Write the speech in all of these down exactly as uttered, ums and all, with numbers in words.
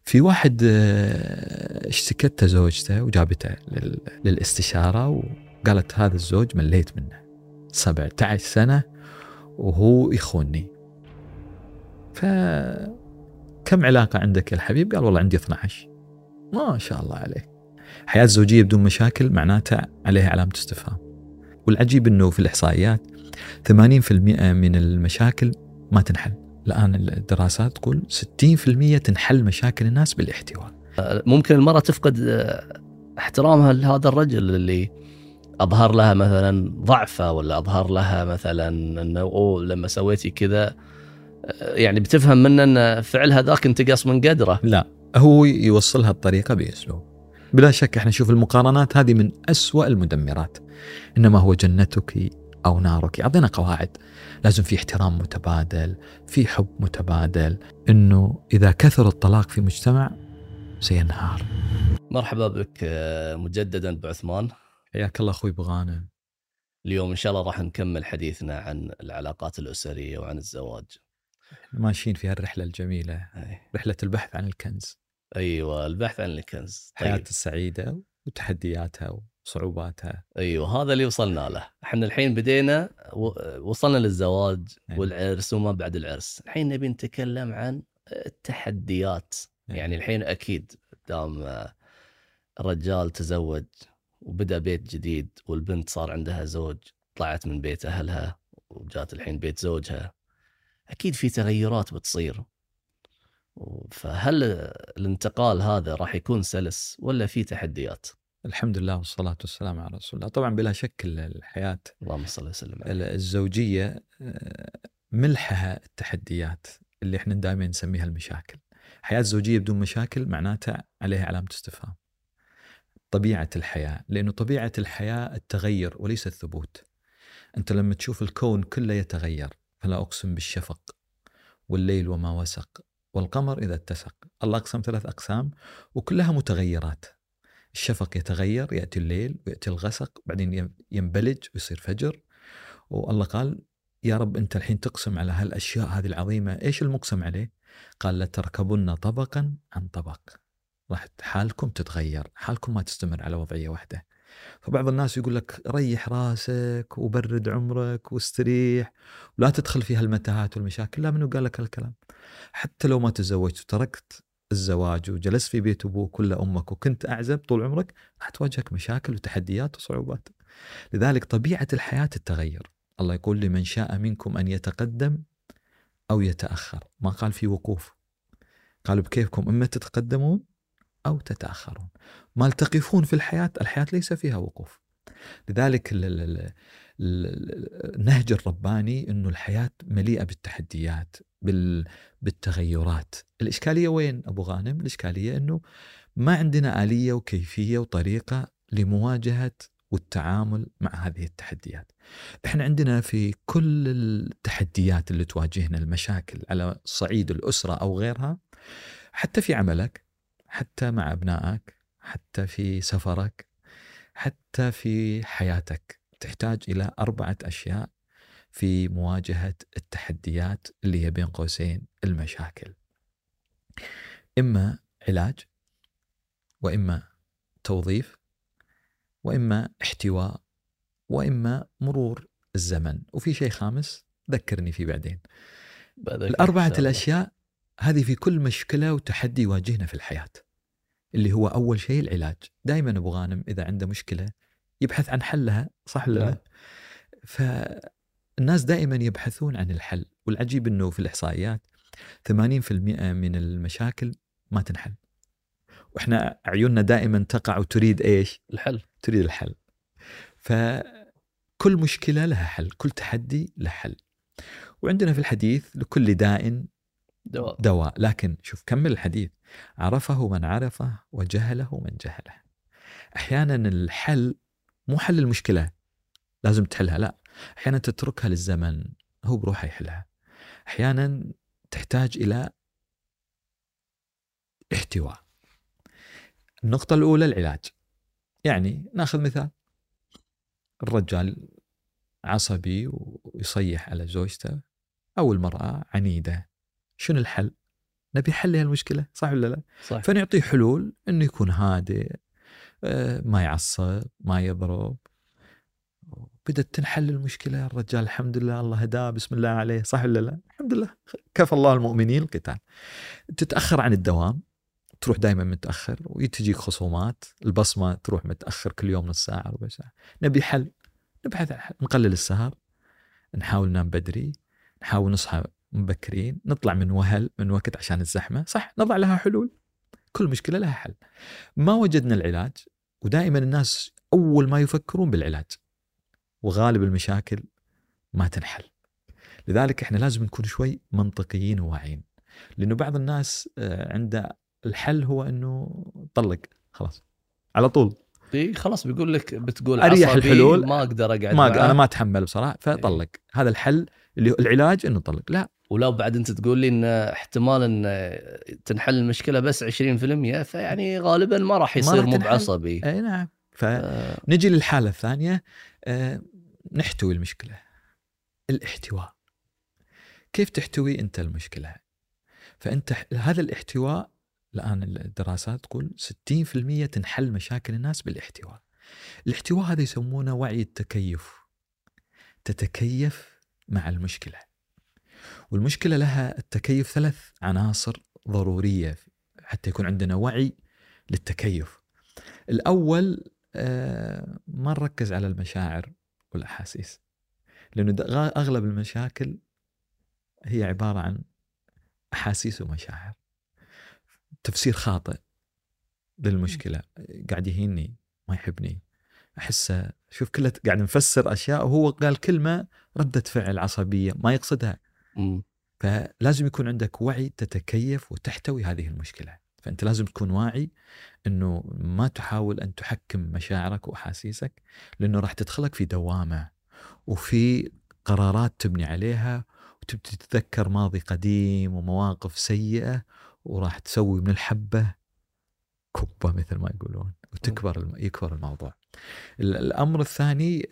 في واحد اشتكته زوجته وجابته للاستشارة وقالت هذا الزوج مليت منه سبعة عشر سنة وهو يخونني، فكم علاقة عندك يا الحبيب؟ قال والله عندي اثني عشر. ما شاء الله عليه. حياة زوجية بدون مشاكل معناتها عليها علامة استفهام. والعجيب أنه في الإحصائيات ثمانين بالمئة من المشاكل ما تنحل. الآن الدراسات تقول ستين بالمئة تنحل مشاكل الناس بالاحتواء. ممكن المرأة تفقد احترامها لهذا الرجل اللي أظهر لها مثلا ضعفه، ولا أظهر لها مثلا أنه أوه لما سويتي كذا، يعني بتفهم منه أن فعلها ذاك انتقص من قدره. لا، هو يوصلها الطريقة بأسلوب. بلا شك احنا نشوف المقارنات هذه من أسوأ المدمرات. إنما هو جنتك أو نارك. أعطينا قواعد، لازم في احترام متبادل، في حب متبادل، إنه إذا كثر الطلاق في مجتمع سينهار. مرحبا بك مجددا بعثمان. حياك الله أخوي بغانم. اليوم إن شاء الله راح نكمل حديثنا عن العلاقات الأسرية وعن الزواج. ماشيين في هالرحلة الجميلة، أي. رحلة البحث عن الكنز. أيوة، البحث عن الكنز. طيب. حياة السعيدة وتحدياتها وصعوباتها. أيوة، هذا اللي وصلنا له. احنا الحين بدينا وصلنا للزواج أيوة. والعرس وما بعد العرس. الحين نبي نتكلم عن التحديات. أيوة. يعني الحين أكيد دام الرجال تزوج وبدأ بيت جديد، والبنت صار عندها زوج، طلعت من بيت أهلها وجات الحين بيت زوجها، أكيد في تغيرات بتصير. فهل الانتقال هذا راح يكون سلس ولا في تحديات؟ الحمد لله والصلاة والسلام على رسول الله. طبعا بلا شك الحياة اللهم صل وسلم الزوجية ملحها التحديات اللي احنا دائما نسميها المشاكل. حياة زوجية بدون مشاكل معناتها عليها علامة استفهام. طبيعة الحياة، لأنه طبيعة الحياة التغير وليس الثبوت. أنت لما تشوف الكون كله يتغير، فلا أقسم بالشفق والليل وما وسق والقمر إذا اتسق. الله أقسم ثلاث أقسام وكلها متغيرات. الشفق يتغير، يأتي الليل ويأتي الغسق، بعدين ينبلج ويصير فجر. والله قال يا رب أنت الحين تقسم على هالأشياء هذه العظيمة، إيش المقسم عليه؟ قال لتركبن طبقا عن طبق. راح حالكم تتغير، حالكم ما تستمر على وضعية واحدة. فبعض الناس يقول لك ريح راسك وبرد عمرك واستريح ولا تدخل في هالمتاهات والمشاكل. لا، منو قال لك هالكلام؟ حتى لو ما تزوجت وتركت الزواج وجلست في بيت أبوك ولا أمك وكنت أعزب طول عمرك، راح تواجهك مشاكل وتحديات وصعوبات. لذلك طبيعة الحياة التغير. الله يقول لمن شاء منكم أن يتقدم أو يتأخر، ما قال في وقوف. قالوا بكيفكم، إما تتقدمون أو تتأخرون، ما تقفون في الحياة. الحياة ليس فيها وقوف. لذلك النهج الرباني أنه الحياة مليئة بالتحديات، بالتغيرات. الإشكالية وين أبو غانم؟ الإشكالية أنه ما عندنا آلية وكيفية وطريقة لمواجهة والتعامل مع هذه التحديات. إحنا عندنا في كل التحديات اللي تواجهنا، المشاكل على صعيد الأسرة أو غيرها، حتى في عملك، حتى مع أبنائك، حتى في سفرك، حتى في حياتك، تحتاج إلى أربعة أشياء في مواجهة التحديات اللي هي بين قوسين المشاكل. إما علاج، وإما توظيف، وإما احتواء، وإما مرور الزمن. وفي شيء خامس ذكرني فيه بعدين. الأربعة الأشياء هذه في كل مشكلة وتحدي يواجهنا في الحياة، اللي هو أول شيء العلاج. دائما أبو غانم إذا عنده مشكلة يبحث عن حلها، صح ولا لا؟ فالناس دائما يبحثون عن الحل. والعجيب أنه في الإحصائيات ثمانين بالمئة من المشاكل ما تنحل، وإحنا عيوننا دائما تقع وتريد إيش؟ الحل. تريد الحل. فكل مشكلة لها حل، كل تحدي له حل. وعندنا في الحديث لكل داء دواء. دواء. لكن شوف كمل الحديث، عرفه من عرفه وجهله من جهله. أحيانا الحل مو حل المشكلة لازم تحلها، لا، أحيانا تتركها للزمن هو بروحه يحلها. أحيانا تحتاج إلى احتواء. النقطة الأولى العلاج. يعني ناخذ مثال، الرجال عصبي ويصيح على زوجته، أو المرأة عنيدة، شنو الحل؟ نبي حل هالمشكلة، صح ولا لا؟ صح. فنعطيه حلول إنه يكون هادئ، ما يعصب، ما يضرب. بدأت تنحل المشكلة. الرجال الحمد لله الله هداه، بسم الله عليه، صح ولا لا؟ الحمد لله، كفى الله المؤمنين القتال. تتأخر عن الدوام، تروح دائما متأخر وتجيك خصومات، البصمة تروح متأخر كل يوم نص ساعة ربع ساعة. نبي حل، نبحث عن حل، نقلل السهر، نحاول ننام بدري، نحاول نصحى مبكرين، نطلع من وهل من وقت عشان الزحمة، صح، نضع لها حلول. كل مشكلة لها حل. ما وجدنا العلاج، ودائما الناس أول ما يفكرون بالعلاج، وغالب المشاكل ما تنحل. لذلك احنا لازم نكون شوي منطقيين وواعيين، لأنه بعض الناس عنده الحل هو أنه طلق خلاص على طول. إيه خلاص بيقول لك بتقول أريح عصبي الحلول، ما أقدر أقعد ما معه، أنا ما أتحمل بصراحة فطلق. إيه؟ هذا الحل اللي العلاج أنه طلق. لا، ولو بعد أنت تقول لي إن احتمال إن تنحل المشكلة بس عشرين بالمئة، فيعني غالبا ما راح يصير مو بعصبي. أي نعم. فنجي آه. للحالة الثانية، آه نحتوي المشكلة. الاحتواء، كيف تحتوي أنت المشكلة؟ فأنت هذا الاحتواء الآن الدراسات تقول ستين بالمئة تنحل مشاكل الناس بالاحتواء. الاحتواء هذا يسمونه وعي التكيف. تتكيف مع المشكلة، والمشكلة لها التكيف ثلاث عناصر ضرورية حتى يكون عندنا وعي للتكيف. الأول آه ما نركز على المشاعر والأحاسيس، لأنه أغلب المشاكل هي عبارة عن أحاسيس ومشاعر. تفسير خاطئ للمشكلة، قاعد يهيني، ما يحبني، أحسه، شوف كله قاعد نفسر أشياء وهو قال كلمة ردة فعل عصبية ما يقصدها. م. فلازم يكون عندك وعي تتكيف وتحتوي هذه المشكلة. فأنت لازم تكون واعي أنه ما تحاول أن تحكم مشاعرك وأحاسيسك، لأنه راح تدخلك في دوامة وفي قرارات تبني عليها، وتبتدي تتذكر ماضي قديم ومواقف سيئة، وراح تسوي من الحبة كبة مثل ما يقولون، وتكبر يكبر الموضوع. الأمر الثاني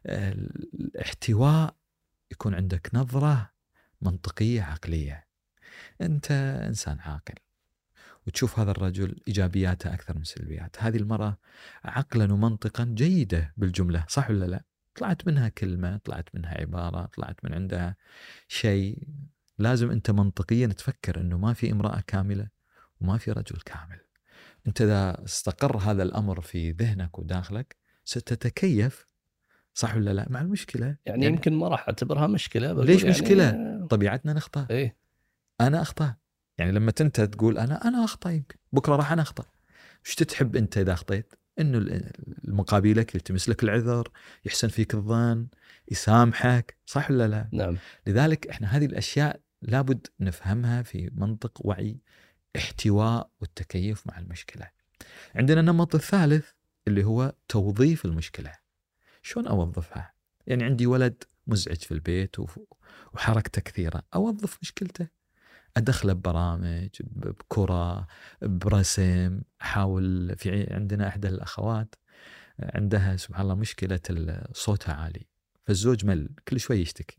الاحتواء، يكون عندك نظرة منطقية عقلية. أنت إنسان عاقل وتشوف هذا الرجل إيجابياته أكثر من سلبياته، هذه المرأة عقلا ومنطقا جيدة بالجملة، صح ولا لا؟ طلعت منها كلمة، طلعت منها عبارة، طلعت من عندها شيء. لازم أنت منطقيا تفكر أنه ما في امرأة كاملة وما في رجل كامل. أنت إذا استقر هذا الأمر في ذهنك وداخلك ستتكيف، صح ولا لا، مع المشكلة. يعني, يعني يمكن ما راح أعتبرها مشكلة. ليش يعني مشكلة؟ طبيعتنا نخطأ. إيه؟ أنا أخطأ. يعني لما أنت تقول أنا أنا أخطأ، يمكن بكرة راح أنا أخطأ. وش تتحب أنت إذا أخطيت؟ إنه المقابلك يلتمس لك العذر، يحسن فيك الظن، يسامحك، صح ولا لا؟ نعم. لذلك إحنا هذه الأشياء لابد نفهمها في منطق وعي احتواء والتكيف مع المشكلة. عندنا النمط الثالث اللي هو توظيف المشكلة. شلون أوظفها؟ يعني عندي ولد مزعج في البيت وحركته كثيرة، أوظف مشكلته، أدخله ببرامج، بكرة، برسم. أحاول. في عندنا إحدى الأخوات عندها سبحان الله مشكلة صوتها عالي، فالزوج مل كل شوي يشتكي.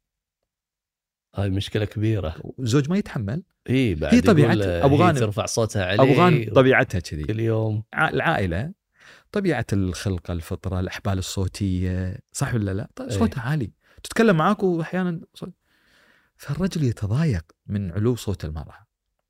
هاي مشكلة كبيرة. الزوج ما يتحمل. هي بعد هي طبيعتها أبو غانم، ترفع صوتها عليه. أبو غانم طبيعتها كذي كل يوم. العائلة طبيعة الخلقة، الفطرة، الأحبال الصوتية، صح ولا لا؟ طيب صوتها ايه؟ عالي، تتكلم معاك وأحيانا صوت. فالرجل يتضايق من علو صوت المرأة.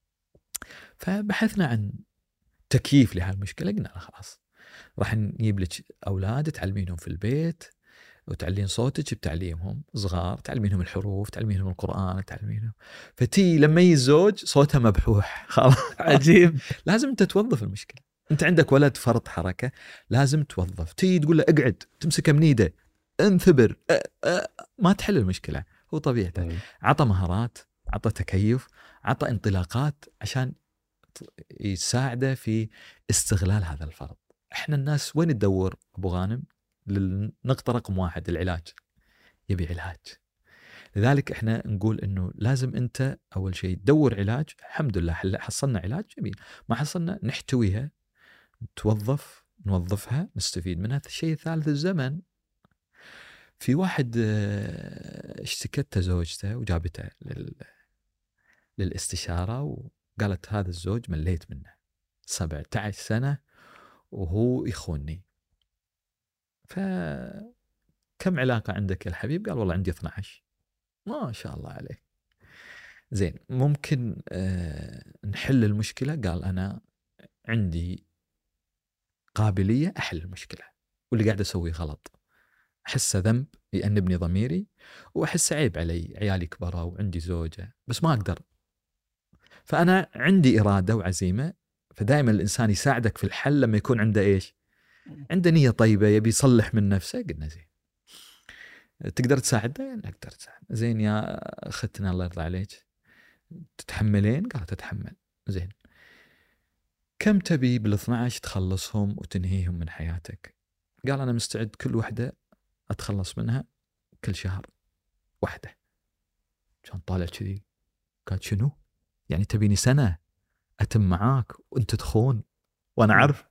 فبحثنا عن تكييف لهالمشكلة. قلنا لا خلاص راح نجيب لك أولاد تعلمينهم في البيت، وتعلين صوتك بتعليمهم صغار، تعلمينهم الحروف، تعلمينهم القرآن، تعلمينهم. فتي لما يجي الزوج صوتها مبحوح خلاص. عجيب. لازم أنت توظف المشكلة. أنت عندك ولد فرط حركة، لازم توظف. تي تقول له اقعد، تمسكه من ايده، انثبر، أه أه ما تحل المشكلة. هو طبيعته. عطى مهارات، عطى تكيف، عطى انطلاقات عشان يساعده في استغلال هذا الفرض. احنا الناس وين تدور أبو غانم؟ للنقطة رقم واحد، العلاج. يبي علاج. لذلك احنا نقول انه لازم انت اول شيء تدور علاج. الحمد لله حصلنا علاج جميل، ما حصلنا نحتويها، توظف نوظفها، نستفيد منها. الشيء الثالث الزمن. في واحد اشتكته زوجته وجابته للاستشارة وقالت هذا الزوج مليت منه سبعة عشر سنة وهو يخونني، فكم علاقة عندك يا الحبيب؟ قال والله عندي اثني عشر. ما شاء الله عليك. زين، ممكن آه نحل المشكلة؟ قال أنا عندي قابلية أحل المشكلة، واللي قاعد أسويه غلط، أحس ذنب يأنبني ضميري، وأحس عيب علي، عيالي كبروا وعندي زوجة بس ما أقدر، فأنا عندي إرادة وعزيمة. فدائما الإنسان يساعدك في الحل لما يكون عنده إيش؟ عنده نية طيبة، يبي يصلح من نفسه. قلنا زين، تقدر تساعده؟ أقدر تساعد. زين يا أختنا الله يرضى عليك، تتحملين؟ قالت تتحمل. زين، كم تبي بالاثنى عشر تخلصهم وتنهيهم من حياتك؟ قال أنا مستعد كل وحدة أتخلص منها كل شهر واحدة. كان طالع كذي، قالت شنو؟ يعني تبيني سنة أتم معاك وأنت تخون وأنا عارف؟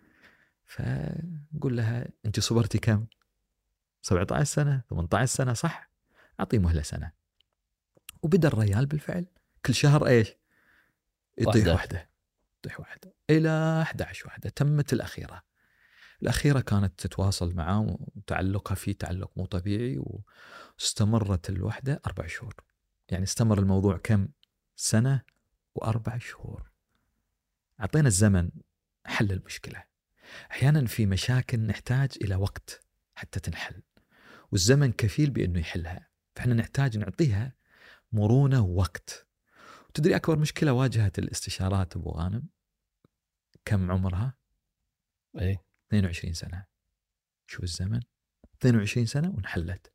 فقول لها أنت صبرتي كم؟ سبعة عشر سنة، ثمانية عشر سنة، صح؟ أعطيه مهلة سنة. وبدأ الرجال بالفعل كل شهر إيش؟ يطيح واحدة، يطيح واحدة إلى أحد عشر واحدة. تمت الأخيرة. الأخيرة كانت تتواصل معه وتعلقها فيه تعلق مو طبيعي، واستمرت الوحدة أربع شهور. يعني استمر الموضوع كم؟ سنة وأربع شهور. أعطينا الزمن حل المشكلة. أحيانا في مشاكل نحتاج إلى وقت حتى تنحل، والزمن كفيل بأنه يحلها، فإحنا نحتاج نعطيها مرونة ووقت. وتدري أكبر مشكلة واجهت الاستشارات أبو غانم كم عمرها؟ إيه؟ اثنين وعشرين سنة. شو الزمن؟ اثنين وعشرين سنة وانحلت.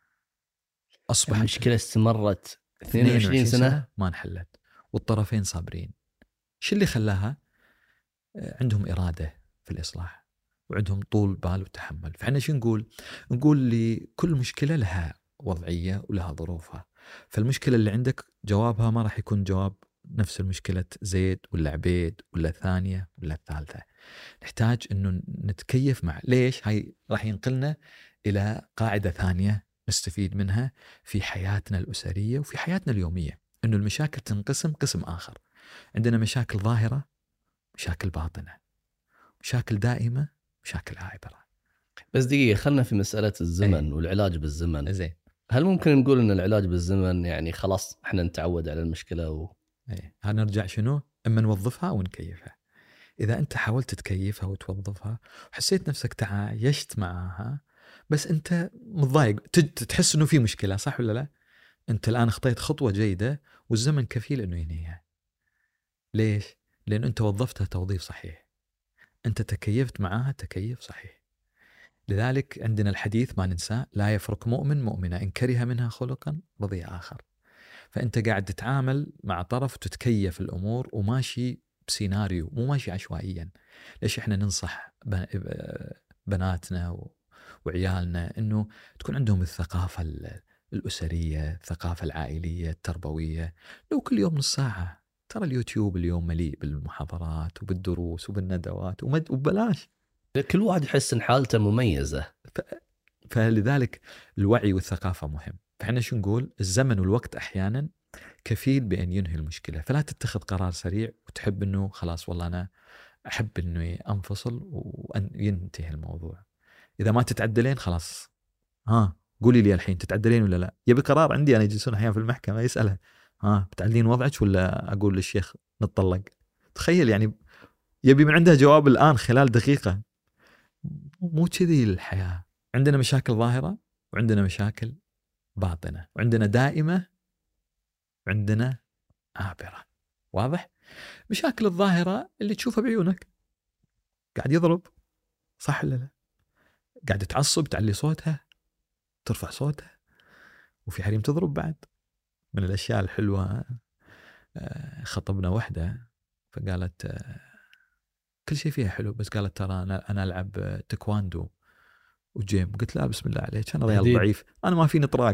أصبحت المشكلة استمرت اثنين وعشرين سنة, سنة ما انحلت، والطرفين صابرين. شو اللي خلاها؟ عندهم إرادة في الإصلاح، وعندهم طول بال وتحمل. فإحنا شو نقول؟ نقول لكل مشكلة لها وضعية ولها ظروفها. فالمشكلة اللي عندك جوابها ما راح يكون جواب نفس المشكلة زيد ولا عبيد ولا الثانية ولا الثالثة. نحتاج أنه نتكيف مع. ليش؟ هاي راح ينقلنا إلى قاعدة ثانية نستفيد منها في حياتنا الأسرية وفي حياتنا اليومية، أنه المشاكل تنقسم قسم آخر. عندنا مشاكل ظاهرة، مشاكل باطنة، مشاكل دائمة، مشاكل عابرة. بس دقيقة، خلنا في مسألة الزمن ايه؟ والعلاج بالزمن. زين، هل ممكن نقول أن العلاج بالزمن يعني خلاص احنا نتعود على المشكلة و... ايه، هنرجع شنو؟ اما نوظفها او نكيفها. اذا انت حاولت تكيفها وتوظفها وحسيت نفسك تعايشت معها، بس انت متضايق، تحس انه في مشكلة، صح ولا لا؟ انت الان اخطيت خطوة جيدة والزمن كفيل انه ينهيها. ليش؟ لان انت وظفتها توظيف صحيح، انت تكيفت معها تكيف صحيح. لذلك عندنا الحديث ما ننساه: لا يفرق مؤمن مؤمنة إن كره منها خلقا رضي آخر. فأنت قاعد تتعامل مع طرف تتكيف الأمور وماشي بسيناريو، مو ماشي عشوائيا. ليش إحنا ننصح بناتنا وعيالنا إنه تكون عندهم الثقافة الأسرية، الثقافة العائلية التربوية؟ لو كل يوم نص ساعة. ترى اليوتيوب اليوم مليء بالمحاضرات وبالدروس وبالندوات وببلاش. كل واحد يحس ان حالته مميزة. ف... فلذلك الوعي والثقافة مهم. فإحنا شو نقول؟ الزمن والوقت أحيانا كفيل بأن ينهي المشكلة. فلا تتخذ قرار سريع وتحب أنه خلاص والله أنا أحب أنه أنفصل وأن ينتهي الموضوع. إذا ما تتعدلين خلاص، ها قولي لي الحين تتعدلين ولا لا؟ يبي قرار. عندي أنا يجلسون أحيانا في المحكمة يسألها: ها بتعدلين وضعك ولا أقول للشيخ نتطلق؟ تخيل يعني، يبي من عندها جواب الآن خلال دقيقة. مو كذي الحياة. عندنا مشاكل ظاهرة وعندنا مشاكل باطنة، وعندنا دائمة وعندنا عابرة. واضح؟ مشاكل الظاهرة اللي تشوفها بعيونك، قاعد يضرب، صح ولا لا؟ قاعد تعصب، تعلي صوتها، ترفع صوتها، وفي حريم تضرب بعد. من الأشياء الحلوة، خطبنا واحدة فقالت كل شيء فيها حلو، بس قالت ترى أنا أنا ألعب تايكواندو وجيم. قلت لا بسم الله عليك، أنا ريال ضعيف، أنا ما فيني طراق.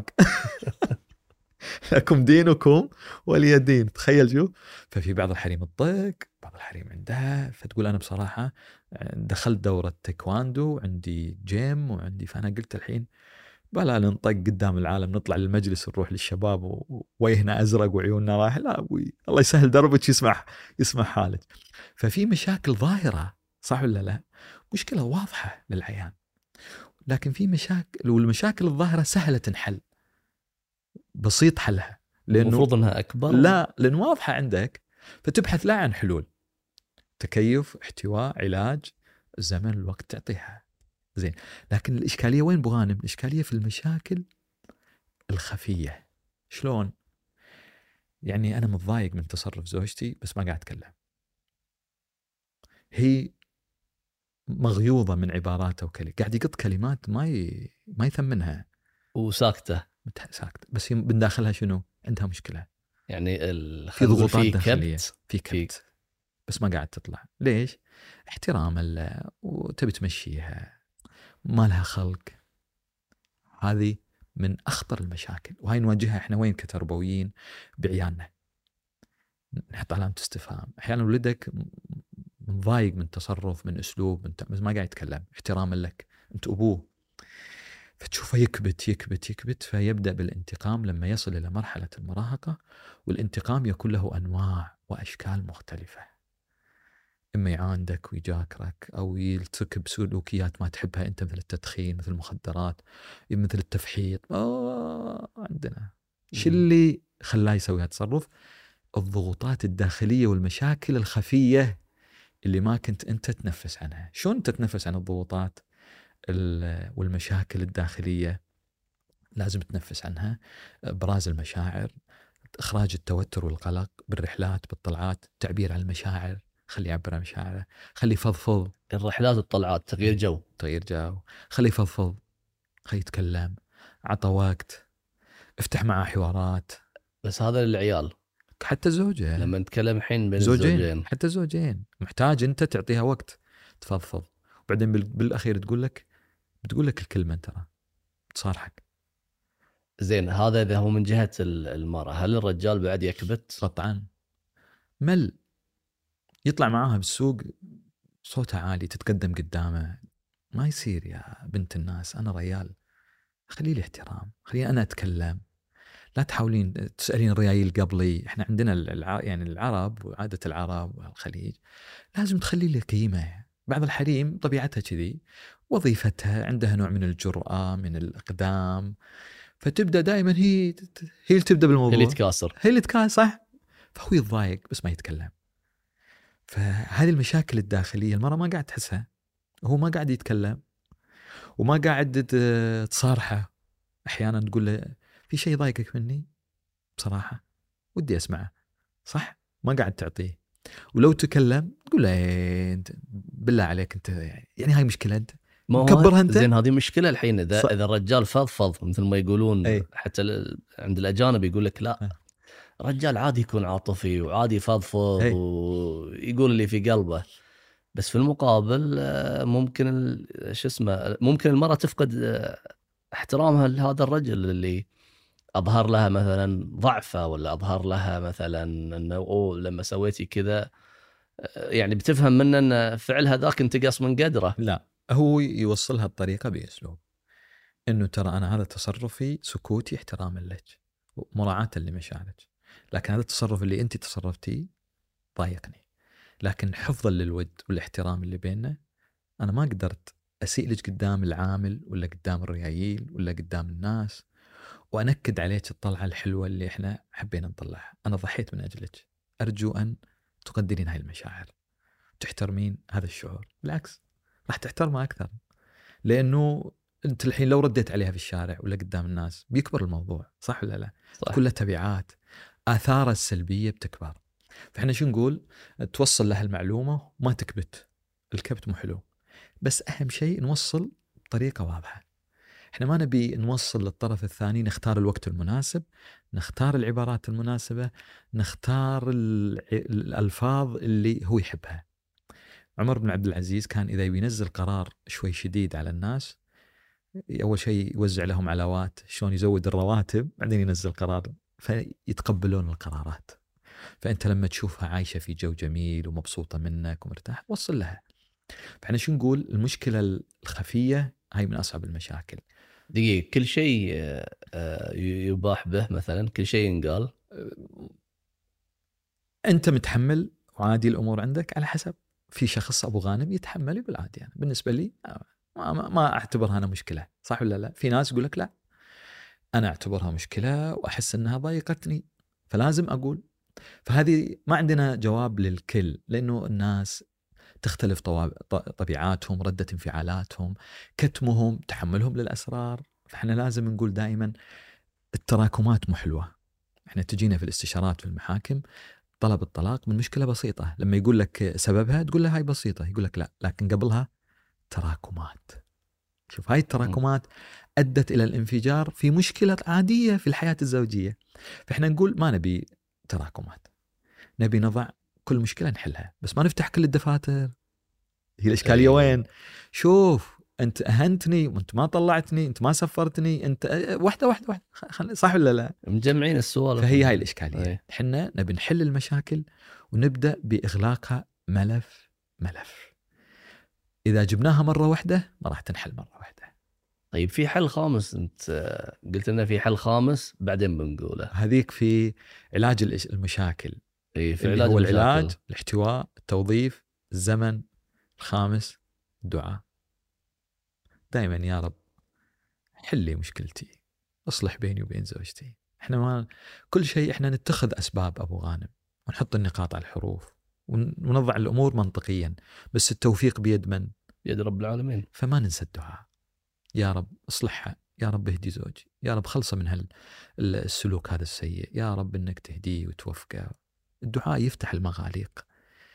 لكم دينكم ولي دين. تخيل شو. ففي بعض الحريم تطق، بعض الحريم عندها. فتقول أنا بصراحة دخلت دورة تايكواندو، عندي جيم وعندي. فأنا قلت الحين بلا ننطق قدام العالم، نطلع للمجلس نروح للشباب ووجهنا ازرق وعيوننا رايح، لا ابوي الله يسهل دربك يسمح يسمح حالك. ففي مشاكل ظاهره، صح ولا لا؟ مشكله واضحه للعيان، لكن في مشاكل، والمشاكل الظاهره سهله تنحل، بسيط حلها، لانه المفروض انها اكبر. لا، لان واضحه عندك، فتبحث لا عن حلول، تكيف، احتواء، علاج، الزمن، الوقت تعطيها زين. لكن الاشكاليه وين بغانم؟ الاشكاليه في المشاكل الخفيه. شلون؟ يعني انا متضايق من تصرف زوجتي بس ما قاعد اتكلم، هي مغيوضه من عباراته وكلي، قاعد يقط كلمات ما ي... ما يثمنها وساكته، ساكته، بس هي من داخلها شنو؟ عندها مشكله، يعني ال... في ضغوطات في داخليه، كبت. في كبت، بس ما قاعد تطلع. ليش؟ احتراما له، وتبي تمشيها، ما لها خلق. هذه من أخطر المشاكل، وهاي نواجهها إحنا وين كتربويين بعيالنا، نحط علامة استفهام. أحيانا ولدك مضايق من تصرف، من أسلوب، من بس ما قاعد يتكلم احتراما لك، أنت أبوه، فتشوفه يكبت يكبت يكبت، فيبدأ بالانتقام لما يصل إلى مرحلة المراهقة. والانتقام يكون له أنواع وأشكال مختلفة، إما يعاندك ويجاكرك، أو يرتكب سلوكيات ما تحبها أنت، مثل التدخين، مثل المخدرات، مثل التفحيط. آه عندنا شو اللي خلاه يسوي هالتصرف؟ الضغوطات الداخلية والمشاكل الخفية اللي ما كنت أنت تنفس عنها. شلون تتنفس عن الضغوطات والمشاكل الداخلية؟ لازم تنفس عنها، براز المشاعر، إخراج التوتر والقلق بالرحلات، بالطلعات، تعبير عن المشاعر، خلي يعبر عن مشاعره، خلي يفضفض. الرحلات والطلعات تغيير جو، تغيير جو، خلي يفضفض، خلي يتكلم، عطى وقت، افتح معه حوارات. بس هذا للعيال، حتى زوجة، لما نتكلم الحين بين زوجين، الزوجين، حتى زوجين محتاج انت تعطيها وقت تفضفض، وبعدين بالاخير تقول لك بتقول لك الكلمه، ترى تصارحك. زين هذا اذا هو من جهه المراه. هل الرجال بعد يكبت؟ قطعا مل، يطلع معاها بالسوق صوتها عالي، تتقدم قدامه، ما يصير يا بنت الناس، انا ريال، خلي لي احترام، خليني انا اتكلم، لا تحاولين تسألين الريايل قبلي. احنا عندنا الع... يعني العرب وعادة العرب والخليج لازم تخلي له قيمة. بعض الحريم طبيعتها كذي، وظيفتها عندها نوع من الجرأة، من الإقدام، فتبدأ دائما هي هي اللي تبدأ بالموضوع، هي اللي تكاسر، هي اللي تكاسر، صح؟ فهو يتضايق بس ما يتكلم. فهذه المشاكل الداخلية المرأة ما قاعد تحسها، هو ما قاعد يتكلم، وما قاعد تصارحه. أحيانا تقول له في شيء ضايقك مني بصراحة ودي أسمعه، صح؟ ما قاعد تعطيه. ولو تكلم تقول له ايه انت بالله عليك انت، يعني هاي مشكلة انت مكبرها انت. زين هذه مشكلة الحين اذا ص... اذا الرجال فضفض مثل ما يقولون، أي. حتى عند الاجانب يقول لك لا أه. رجال عادي يكون عاطفي وعادي يفضفض أي. ويقول اللي في قلبه، بس في المقابل ممكن شو اسمه ممكن المرأة تفقد احترامها لهذا الرجل اللي اظهر لها مثلا ضعفه، ولا اظهر لها مثلا انه اوه لما سويتي كذا، يعني بتفهم منه ان فعل هذاك انتقص من قدره. لا، هو يوصلها الطريقة بأسلوب انه ترى انا هذا تصرفي سكوتي احتراما لك ومراعاة لمشاعرك، لكن هذا التصرف اللي انت تصرفتيه ضايقني، لكن حفظا للود والاحترام اللي بيننا انا ما قدرت اسيء لك قدام العامل ولا قدام الريايل ولا قدام الناس، وأنكد عليك الطلعة الحلوة اللي إحنا حبينا نطلعها. أنا ضحيت من أجلك، أرجو أن تقدرين هاي المشاعر، تحترمين هذا الشعور. بالعكس راح تحترمها أكثر، لأنه أنت الحين لو رديت عليها في الشارع ولا قدام الناس بيكبر الموضوع، صح ولا لا؟ صح. كلها تبعات، آثار السلبية بتكبر. فإحنا شو نقول؟ توصل لها المعلومة وما تكبت، الكبت مو حلو، بس أهم شيء نوصل بطريقة واضحة. احنا ما نبي نوصل للطرف الثاني، نختار الوقت المناسب، نختار العبارات المناسبة، نختار الألفاظ اللي هو يحبها. عمر بن عبد العزيز كان إذا ينزل قرار شوي شديد على الناس، أول شيء يوزع لهم علاوات، شلون يزود الرواتب، بعدين ينزل قرار فيتقبلون القرارات. فأنت لما تشوفها عايشة في جو جميل ومبسوطة منك ومرتاح، وصل لها. فإحنا شو نقول؟ المشكلة الخفية هاي من أصعب المشاكل، دقيقة، كل شيء يباح به مثلا، كل شيء ينقال؟ أنت متحمل وعادي الأمور عندك على حسب. في شخص أبو غانم يتحمل بالعادي، يعني بالنسبة لي ما, ما أعتبرها أنا مشكلة، صح ولا لا؟ في ناس يقول لك لا أنا أعتبرها مشكلة وأحس أنها ضايقتني فلازم أقول. فهذه ما عندنا جواب للكل، لأنه الناس تختلف طبيعاتهم، ردة انفعالاتهم، كتمهم، تحملهم للأسرار. فإحنا لازم نقول دائما التراكمات مو حلوة. إحنا تجينا في الاستشارات في المحاكم طلب الطلاق من مشكلة بسيطة، لما يقول لك سببها تقول له هاي بسيطة، يقول لك لا لكن قبلها تراكمات. شوف هاي التراكمات أدت إلى الانفجار في مشكلة عادية في الحياة الزوجية. فإحنا نقول ما نبي تراكمات، نبي نضع كل مشكلة نحلها، بس ما نفتح كل الدفاتر. هي الإشكالية وين؟ شوف أنت أهنتني وأنت ما طلعتني، أنت ما سفرتني، أنت واحدة واحدة واحدة، صح ولا لا؟ مجمعين السؤال. فهي هاي الإشكالية. إحنا نبي نحل المشاكل ونبدأ بإغلاقها ملف ملف. إذا جبناها مرة واحدة ما راح تنحل مرة واحدة. طيب في حل خامس، أنت قلت لنا في حل خامس بعدين بنقوله. هذيك في علاج المشاكل. إيه في اللي علاج هو المشاكل. العلاج، الاحتواء، التوظيف، الزمن. الخامس الدعاء. دائما يا رب حل لي مشكلتي، اصلح بيني وبين زوجتي. احنا ما كل شيء احنا نتخذ اسباب ابو غانم ونحط النقاط على الحروف ونضع الامور منطقيا، بس التوفيق بيد من؟ بيد رب العالمين. فما ننسى الدعاء. يا رب اصلحها، يا رب اهدي زوجي، يا رب خلصه من هال السلوك هذا السيء، يا رب انك تهديه وتوفقه. الدعاء يفتح المغاليق،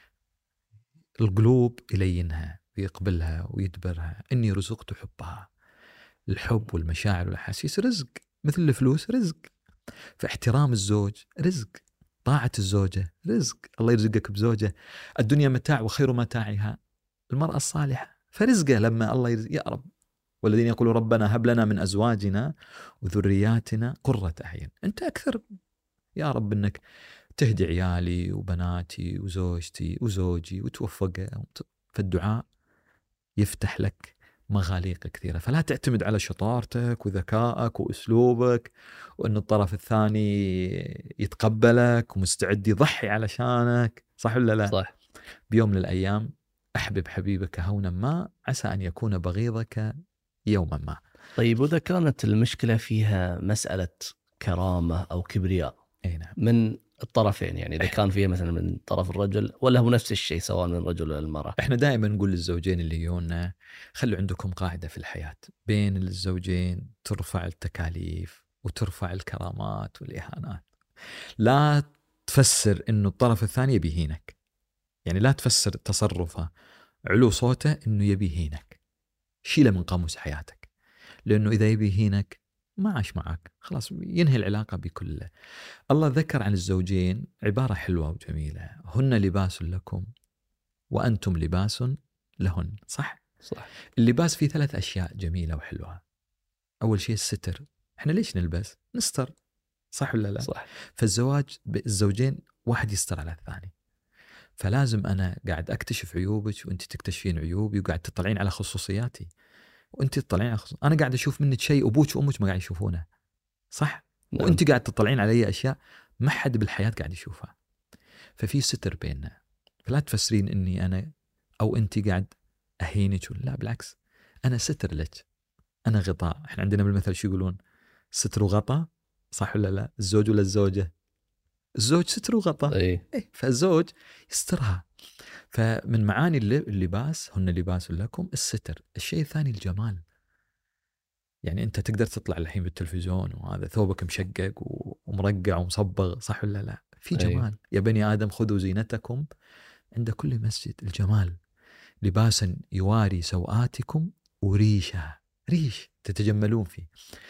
القلوب يلينها ويقبلها ويدبرها. اني رزقت حبها. الحب والمشاعر والاحاسيس رزق، مثل الفلوس رزق. فاحترام الزوج رزق، طاعة الزوجة رزق. الله يرزقك بزوجة الدنيا متاع وخير متاعها المرأة الصالحة، فرزقه لما الله يرزق. يا رب والذين يقولوا ربنا هب لنا من أزواجنا وذرياتنا قرة أعين. أنت أكثر يا رب أنك تهدي عيالي وبناتي وزوجتي وزوجي وتوفقه. فالدعاء يفتح لك مغاليق كثيرة. فلا تعتمد على شطارتك وذكائك وأسلوبك وأن الطرف الثاني يتقبلك ومستعد يضحي علشانك، صح ولا لا؟ صح. بيوم من الأيام أحبب حبيبك هونا ما عسى أن يكون بغيضك يوما ما. طيب وإذا كانت المشكلة فيها مسألة كرامة أو كبرياء أي نعم. من الطرفين، يعني إذا كان فيها مثلا من طرف الرجل ولا هو نفس الشيء سواء من الرجل ولا المرأة؟ إحنا دائما نقول للزوجين اللي يجونا خلوا عندكم قاعدة في الحياة، بين الزوجين ترفع التكاليف وترفع الكرامات والإهانات. لا تفسر إنه الطرف الثاني يبي يهينك، يعني لا تفسر تصرفه علو صوته إنه يبي يهينك. شيله من قاموس حياتك، لأنه إذا يبي يهينك ما عاش معك، خلاص ينهي العلاقة بكله. الله ذكر عن الزوجين عبارة حلوة وجميلة: هن لباس لكم وأنتم لباس لهن. صح؟ صح. اللباس فيه ثلاث أشياء جميلة وحلوة. أول شيء الستر. إحنا ليش نلبس؟ نستر، صح ولا لا؟ صح. فالزواج الزوجين واحد يستر على الثاني. فلازم أنا قاعد أكتشف عيوبك وأنت تكتشفين عيوبي، وقاعد تطلعين على خصوصياتي وأنت تطلعين على خصوصياتي. أنا قاعد أشوف منك شيء أبوك وأمك ما قاعد يشوفونه، صح؟ نعم. وأنت قاعد تطلعين علي أشياء ما حد بالحياة قاعد يشوفها. ففي ستر بيننا. فلا تفسرين إني أنا أو أنت قاعد أهينك، لا بالعكس، أنا ستر لك، أنا غطاء. إحنا عندنا بالمثل شو يقولون؟ ستر وغطاء، صح ولا لا؟ الزوج ولا الزوجة؟ الزوج ستر وغطاء. أي. إيه، فالزوج يسترها. فمن معاني اللباس هن لباس لكم الستر. الشيء الثاني الجمال. يعني أنت تقدر تطلع الحين بالتلفزيون وهذا ثوبك مشقق ومرقع ومصبغ، صح ولا لا؟ في جمال. أي. يا بني آدم خذوا زينتكم عند كل مسجد. الجمال لباسا يواري سوآتكم وريشا، ريش تتجملون فيه.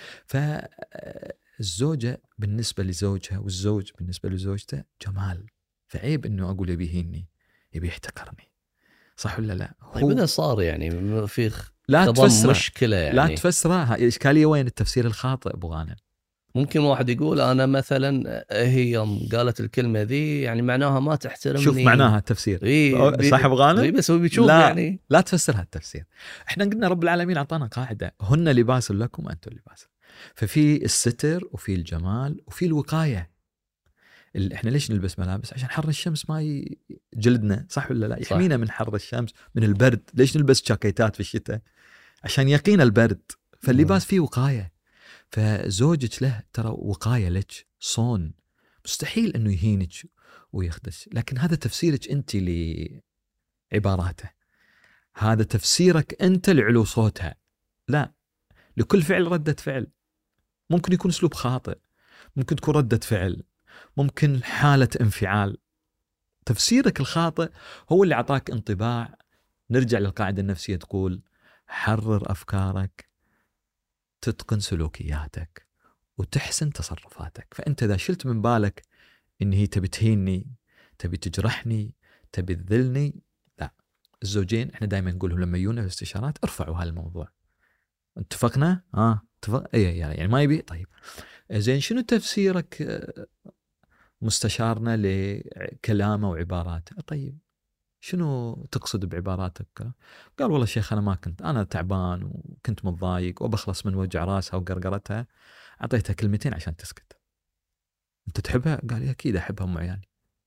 فالزوجة بالنسبة لزوجها والزوج بالنسبة لزوجته جمال. فعيب إنه أقول يبي يهيني، يبي يحتقرني، صح ولا لا؟ طيب إذا صار يعني في لا تفسره مشكلة، يعني لا تفسره. الإشكالية وين؟ التفسير الخاطئ أبو غانم. ممكن واحد يقول أنا مثلا هي يوم قالت الكلمة ذي يعني معناها ما تحترمني. شوف معناها التفسير. إيه صاحب غانم. إيه بس هو بيشوف لا يعني. لا تفسرها التفسير. احنا قلنا رب العالمين أعطانا قاعدة، هن لباس لكم أنتم لباس. ففي الستر وفي الجمال وفي الوقاية. اللي احنا ليش نلبس ملابس؟ عشان حر الشمس ما يجلدنا، صح ولا لا؟ يحمينا من حر الشمس، من البرد. ليش نلبس جاكيتات في الشتاء؟ عشان يقينا البرد. فاللباس فيه وقاية. فزوجك له ترى وقاية لك، صون. مستحيل انه يهينك ويخدش. لكن هذا تفسيرك انت لعباراته، هذا تفسيرك انت لعلو صوتها. لا، لكل فعل ردة فعل. ممكن يكون اسلوب خاطئ، ممكن تكون ردة فعل، ممكن حالة انفعال. تفسيرك الخاطئ هو اللي عطاك انطباع. نرجع للقاعدة النفسية تقول حرر أفكارك، تتقن سلوكياتك، وتحسن تصرفاتك. فأنت إذا شلت من بالك إن هي تبي تهيني، تبي تجرحني، تبي تذلني، لا. الزوجين إحنا دائما نقولهم لما يجونا في استشارات ارفعوا هالموضوع. اتفقنا؟ آه اتفق. إيه يعني ما يبي. طيب زين، شنو تفسيرك مستشارنا لكلامه وعباراته؟ طيب شنو تقصد بعباراتك؟ قال والله شيخ أنا ما كنت، أنا تعبان وكنت متضايق وبخلص من وجع راسها وقرقرتها، أعطيتها كلمتين عشان تسكت. أنت تحبها؟ قال أكيد أحبها أم عيالي.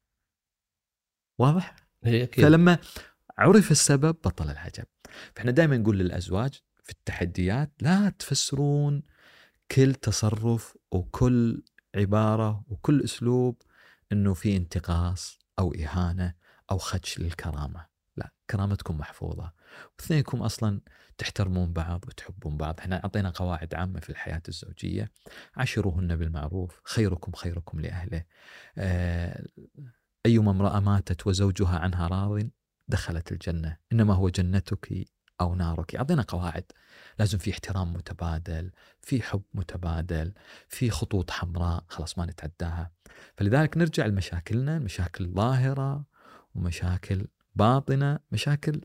واضح؟ هي أكيد. فلما عرف السبب بطل العجب. فإحنا دائما نقول للأزواج في التحديات لا تفسرون كل تصرف وكل عبارة وكل أسلوب أنه في انتقاص أو إهانة أو خدش للكرامة. لا، كرامتكم محفوظة، واثنينكم أصلا تحترمون بعض وتحبون بعض. احنا أعطينا قواعد عامة في الحياة الزوجية: عاشروهن بالمعروف، خيركم خيركم لأهله، آه، أيما امرأة ماتت وزوجها عنها راض دخلت الجنة، إنما هو جنتك أو نارك. أعطينا قواعد. لازم في احترام متبادل، في حب متبادل، في خطوط حمراء خلاص ما نتعداها. فلذلك نرجع لمشاكلنا، مشاكل ظاهرة ومشاكل باطنة، مشاكل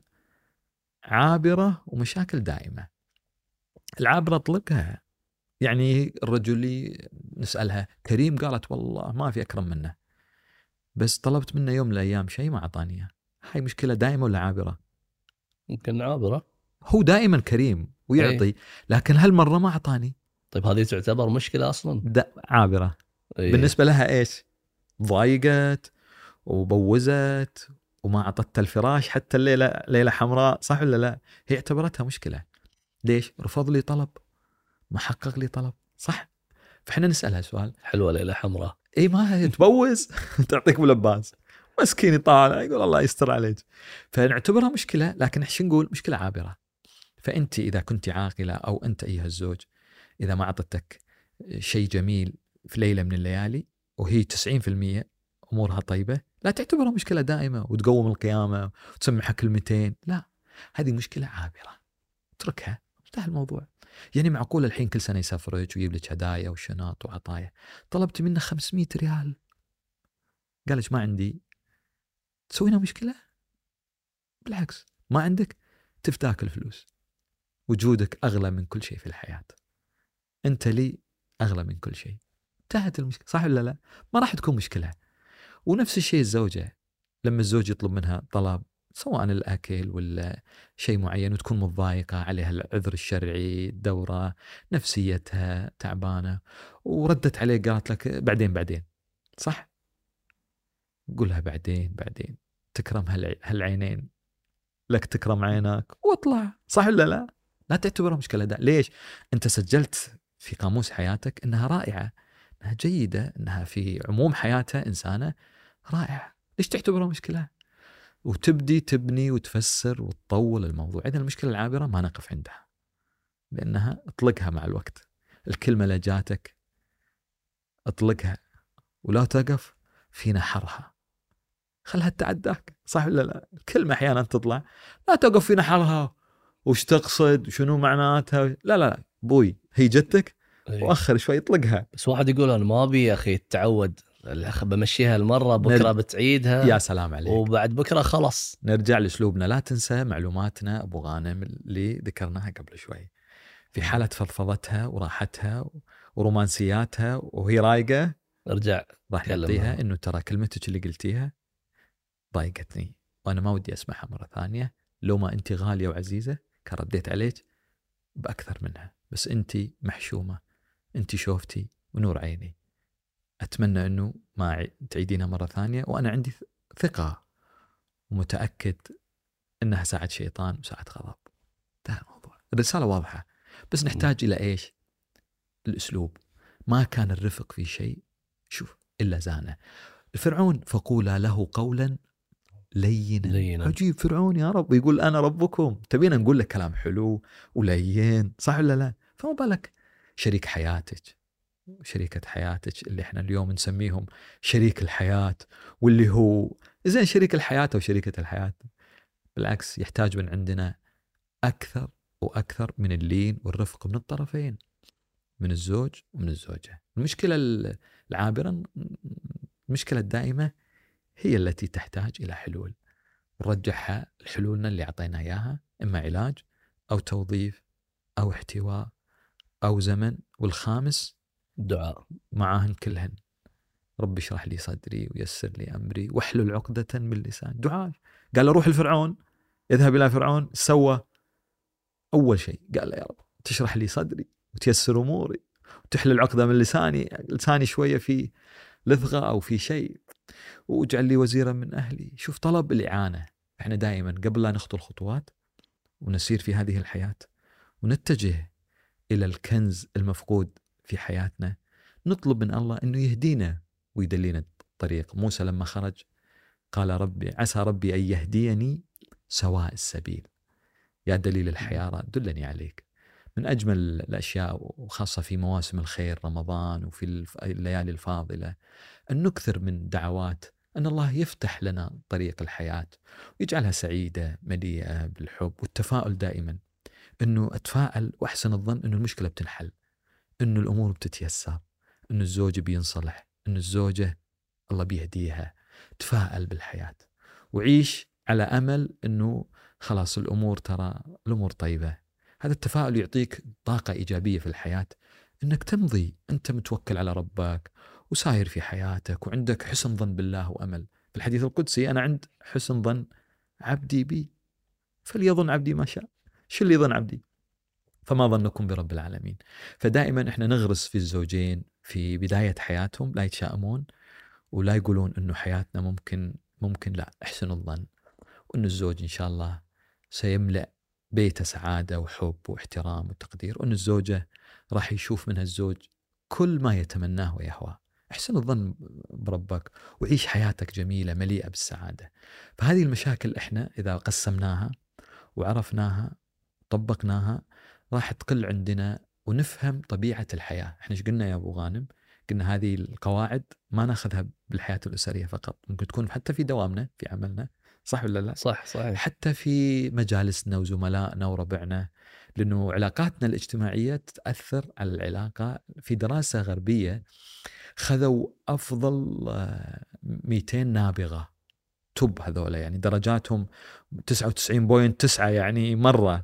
عابرة ومشاكل دائمة. العابرة اطلقها. يعني الرجل نسألها كريم، قالت والله ما في أكرم منه، بس طلبت منه يوم من الأيام شيء ما أعطاني. هاي مشكلة دائمة ولا عابرة؟ ممكن عابرة. هو دائما كريم ويعطي، أي. لكن هالمرة ما أعطاني. طيب هذه تعتبر مشكلة أصلا؟ ده عابرة. أيه. بالنسبة لها إيش؟ ضايقت وبوزت وما أعطت الفراش حتى الليلة ليلة حمراء، صح ولا لا؟ هي اعتبرتها مشكلة. ليش؟ رفض لي طلب، ما حقق لي طلب، صح؟ فإحنا نسألها سؤال: حلوة ليلة حمراء. إيه ما هي تبوز تعطيك ملباس، مسكين طالع يقول الله يستر عليك. فنعتبرها مشكلة، لكن إيش نقول؟ مشكلة عابرة. فأنت إذا كنت عاقلة أو أنت أيها الزوج، إذا ما أعطتك شيء جميل في ليلة من الليالي وهي تسعين في المية أمورها طيبة، لا تعتبرها مشكلة دائمة وتقوم القيامة وتسمحها كلمتين. لا، هذه مشكلة عابرة، اتركها، انتهى الموضوع. يعني معقول الحين كل سنة يسافرك ويجيب لك هدايا وشنط وعطايا، طلبت منه خمسمية ريال قالش ما عندي، تسوينا مشكلة؟ بالعكس، ما عندك تفتاك الفلوس. وجودك أغلى من كل شيء في الحياة، أنت لي أغلى من كل شيء. انتهت المشكلة، صح ولا لا؟ ما راح تكون مشكلة. ونفس الشيء الزوجة، لما الزوج يطلب منها طلب سواء الأكل ولا شيء معين وتكون متضايقة عليها العذر الشرعي، الدورة، نفسيتها تعبانة، وردت عليه قالت لك بعدين بعدين، صح؟ قولها بعدين بعدين، تكرم هالعينين لك تكرم عينك واطلع، صح ولا لا؟ لا تعتبرها مشكلة ده. ليش؟ أنت سجلت في قاموس حياتك أنها رائعة، أنها جيدة، أنها في عموم حياتها إنسانة رائعة. ليش تعتبرها مشكلة؟ وتبدي تبني وتفسر وتطول الموضوع. إذن المشكلة العابرة ما نقف عندها، لأنها اطلقها مع الوقت. الكلمة اللي جاتك اطلقها ولا تقف في نحرها، خلها تعداك، صح ولا لا؟ الكلمة أحيانا تطلع، لا تقف في نحرها وش تقصد وشنو معناتها. لا لا لا بوي، هي جتك وأخر شوي اطلقها. بس واحد يقول أنا ما أبي يا أخي تعود، بمشيها المرة بكرة نرج... بتعيدها. يا سلام عليك. وبعد بكرة خلاص. نرجع لأسلوبنا، لا تنسى معلوماتنا أبو غانم اللي ذكرناها قبل شوي. في حالة فضفضتها وراحتها ورومانسياتها وهي رايقة ارجع راح نعطيها إنه ترى كلمتك اللي قلتيها ضايقتني وأنا ما ودي أسمعها مرة ثانية، لو ما أنت غالية وعزيزة كان رديت عليك بأكثر منها، بس أنت محشومة، أنت شوفتي ونور عيني، أتمنى أنه ما تعيدينها مرة ثانية، وأنا عندي ثقة ومتأكد أنها ساعة شيطان وساعة غضب. ده الموضوع، الرسالة واضحة، بس نحتاج إلى إيش؟ الأسلوب. ما كان الرفق في شيء شوف إلا زانه. الفرعون فقولا له قولا لينا, لينا. عجيب فرعون يا رب يقول أنا ربكم، تبينا نقول لك كلام حلو ولين، صح ولا لا؟ فما بالك شريك حياتك، شريكة حياتك اللي احنا اليوم نسميهم شريك الحياة، واللي هو زين شريك الحياة أو شريكة الحياة، بالعكس يحتاج من عندنا أكثر وأكثر من اللين والرفق من الطرفين، من الزوج ومن الزوجة. المشكلة العابرة، المشكلة الدائمة هي التي تحتاج إلى حلول، ونرجعها لحلولنا اللي أعطينا إياها، إما علاج أو توظيف أو احتواء أو زمن، والخامس دعاء معاهن كلهن. رب اشرح لي صدري ويسر لي أمري واحلل عقدة من لسان. دعاء. قال له روح الفرعون، اذهب إلى فرعون، سوى أول شيء قال له يا رب تشرح لي صدري وتيسر أموري وتحلل عقدة من لساني، لساني شوية في لثغة أو في شيء، واجعل لي وزيرا من أهلي. شوف طلب الإعانة. احنا دائما قبل لا نخطو الخطوات ونسير في هذه الحياة ونتجه إلى الكنز المفقود في حياتنا، نطلب من الله أنه يهدينا ويدلينا الطريق. موسى لما خرج قال ربي عسى ربي أن يهديني سواء السبيل، يا دليل الحيارى دلني عليك. من أجمل الأشياء وخاصة في مواسم الخير رمضان وفي الليالي الفاضلة أن نكثر من دعوات أن الله يفتح لنا طريق الحياة ويجعلها سعيدة مليئة بالحب والتفاؤل دائما. أنه أتفائل وأحسن الظن أنه المشكلة بتنحل، أنه الأمور بتتيسر، أنه الزوج بينصلح، أنه الزوجة الله بيهديها. تفائل بالحياة وعيش على أمل أنه خلاص الأمور ترى الأمور طيبة. هذا التفاؤل يعطيك طاقة إيجابية في الحياة، أنك تمضي أنت متوكل على ربك وساير في حياتك وعندك حسن ظن بالله وأمل. في الحديث القدسي أنا عند حسن ظن عبدي بي فليظن عبدي ما شاء. شو اللي يظن عبدي؟ فما ظنكم برب العالمين. فدائما إحنا نغرس في الزوجين في بداية حياتهم لا يتشائمون ولا يقولون إنه حياتنا ممكن ممكن لا، احسن الظن وإن الزوج إن شاء الله سيملأ بيته سعادة وحب واحترام وتقدير، وإن الزوجة راح يشوف منها الزوج كل ما يتمناه ويهواه. احسن الظن بربك وعيش حياتك جميلة مليئة بالسعادة. فهذه المشاكل إحنا إذا قسمناها وعرفناها طبقناها راح تقل عندنا ونفهم طبيعة الحياة. احنا ايش قلنا يا أبو غانم؟ قلنا هذه القواعد ما ناخذها بالحياة الأسرية فقط، ممكن تكون حتى في دوامنا في عملنا، صح ولا لا؟ صح صحيح. حتى في مجالسنا وزملائنا وربعنا، لأنه علاقاتنا الاجتماعية تأثر على العلاقة. في دراسة غربية خذوا أفضل مئتين نابغة توب، هذولا يعني درجاتهم تسعة وتسعين فاصلة تسعة يعني مرة،